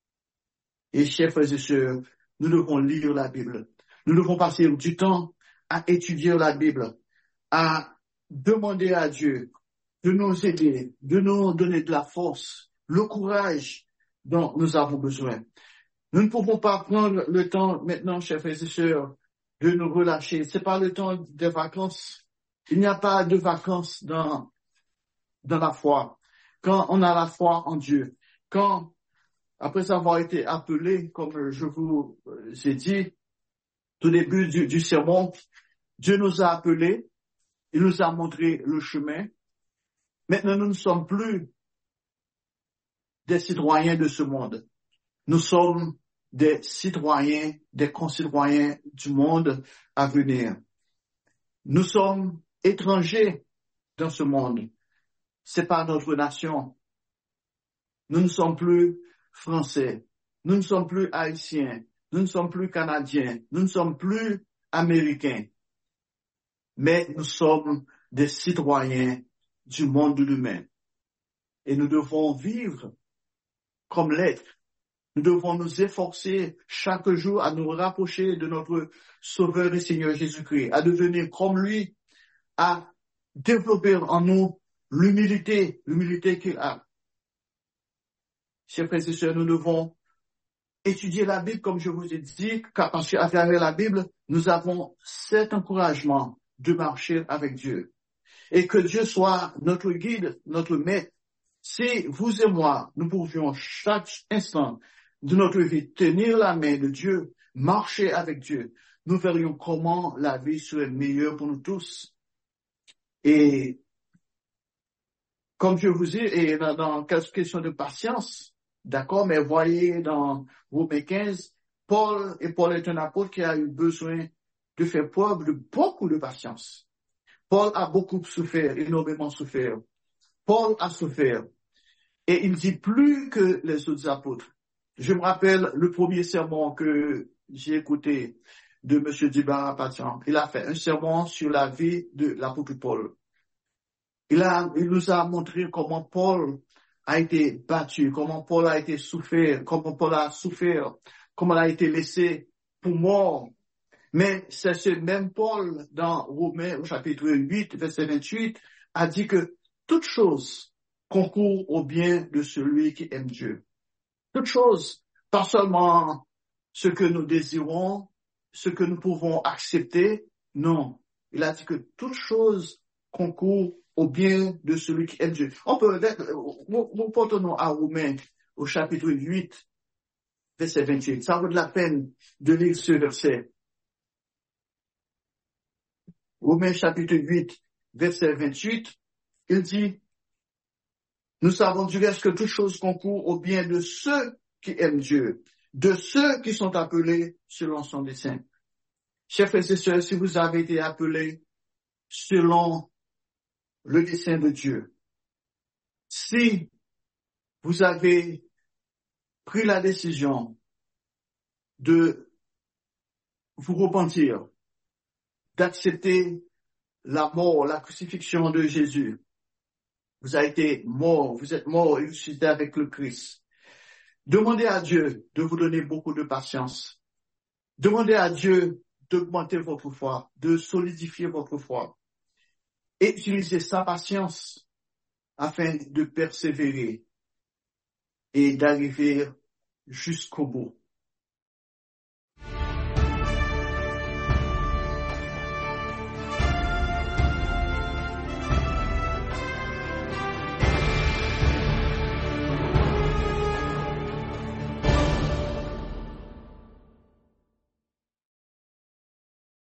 Et chers frères et sœurs, nous devons lire la Bible. Nous devons passer du temps à étudier la Bible, à demander à Dieu de nous aider, de nous donner de la force, le courage dont nous avons besoin. Nous ne pouvons pas prendre le temps maintenant, chers frères et sœurs, de nous relâcher. C'est pas le temps des vacances. Il n'y a pas de vacances dans, dans la foi. Quand on a la foi en Dieu, quand, après avoir été appelé, comme je vous ai dit, au début du, du sermon, Dieu nous a appelés, il nous a montré le chemin. Maintenant, nous ne sommes plus des citoyens de ce monde. Nous sommes des citoyens, des concitoyens du monde à venir. Nous sommes étrangers dans ce monde. C'est pas notre nation. Nous ne sommes plus français. Nous ne sommes plus haïtiens. Nous ne sommes plus canadiens. Nous ne sommes plus américains. Mais nous sommes des citoyens du monde humain. Et nous devons vivre comme l'être. Nous devons nous efforcer chaque jour à nous rapprocher de notre Sauveur et Seigneur Jésus-Christ, à devenir comme lui, à développer en nous l'humilité, l'humilité qu'il a. Chers frères et sœurs, nous devons étudier la Bible, comme je vous ai dit, car parce qu'à travers la Bible, nous avons cet encouragement de marcher avec Dieu. Et que Dieu soit notre guide, notre maître. Si vous et moi, nous pouvions chaque instant de notre vie tenir la main de Dieu, marcher avec Dieu, nous verrions comment la vie serait meilleure pour nous tous. Et comme je vous dis, et dans, dans question de patience, d'accord, mais voyez dans Romains quinze, Paul, et Paul est un apôtre qui a eu besoin de faire preuve de beaucoup de patience. Paul a beaucoup souffert, énormément souffert. Paul a souffert. Et il dit plus que les autres apôtres. Je me rappelle le premier sermon que j'ai écouté de M. Dibara-Patian. Il a fait un sermon sur la vie de l'apôtre Paul. Il, a, il nous a montré comment Paul a été battu, comment Paul a été souffert, comment Paul a souffert, comment il a été laissé pour mort. Mais c'est ce même Paul, dans Romains au chapitre huit, verset vingt-huit, a dit que toute chose concourt au bien de celui qui aime Dieu. Toute chose, pas seulement ce que nous désirons, ce que nous pouvons accepter, non. Il a dit que toute chose concourt au bien de celui qui aime Dieu. On peut, nous, nous portons à Romains au chapitre huit, verset vingt-huit. Ça vaut de la peine de lire ce verset. Romains chapitre huit, verset vingt-huit, il dit, nous savons du reste que toute chose concourt au bien de ceux qui aiment Dieu, de ceux qui sont appelés selon son dessein. Chers frères et sœurs, si vous avez été appelés selon le dessein de Dieu, si vous avez pris la décision de vous repentir, d'accepter la mort, la crucifixion de Jésus, vous avez été mort, vous êtes mort et ressuscité avec le Christ. Demandez à Dieu de vous donner beaucoup de patience. Demandez à Dieu d'augmenter votre foi, de solidifier votre foi. Et utilisez sa patience afin de persévérer et d'arriver jusqu'au bout.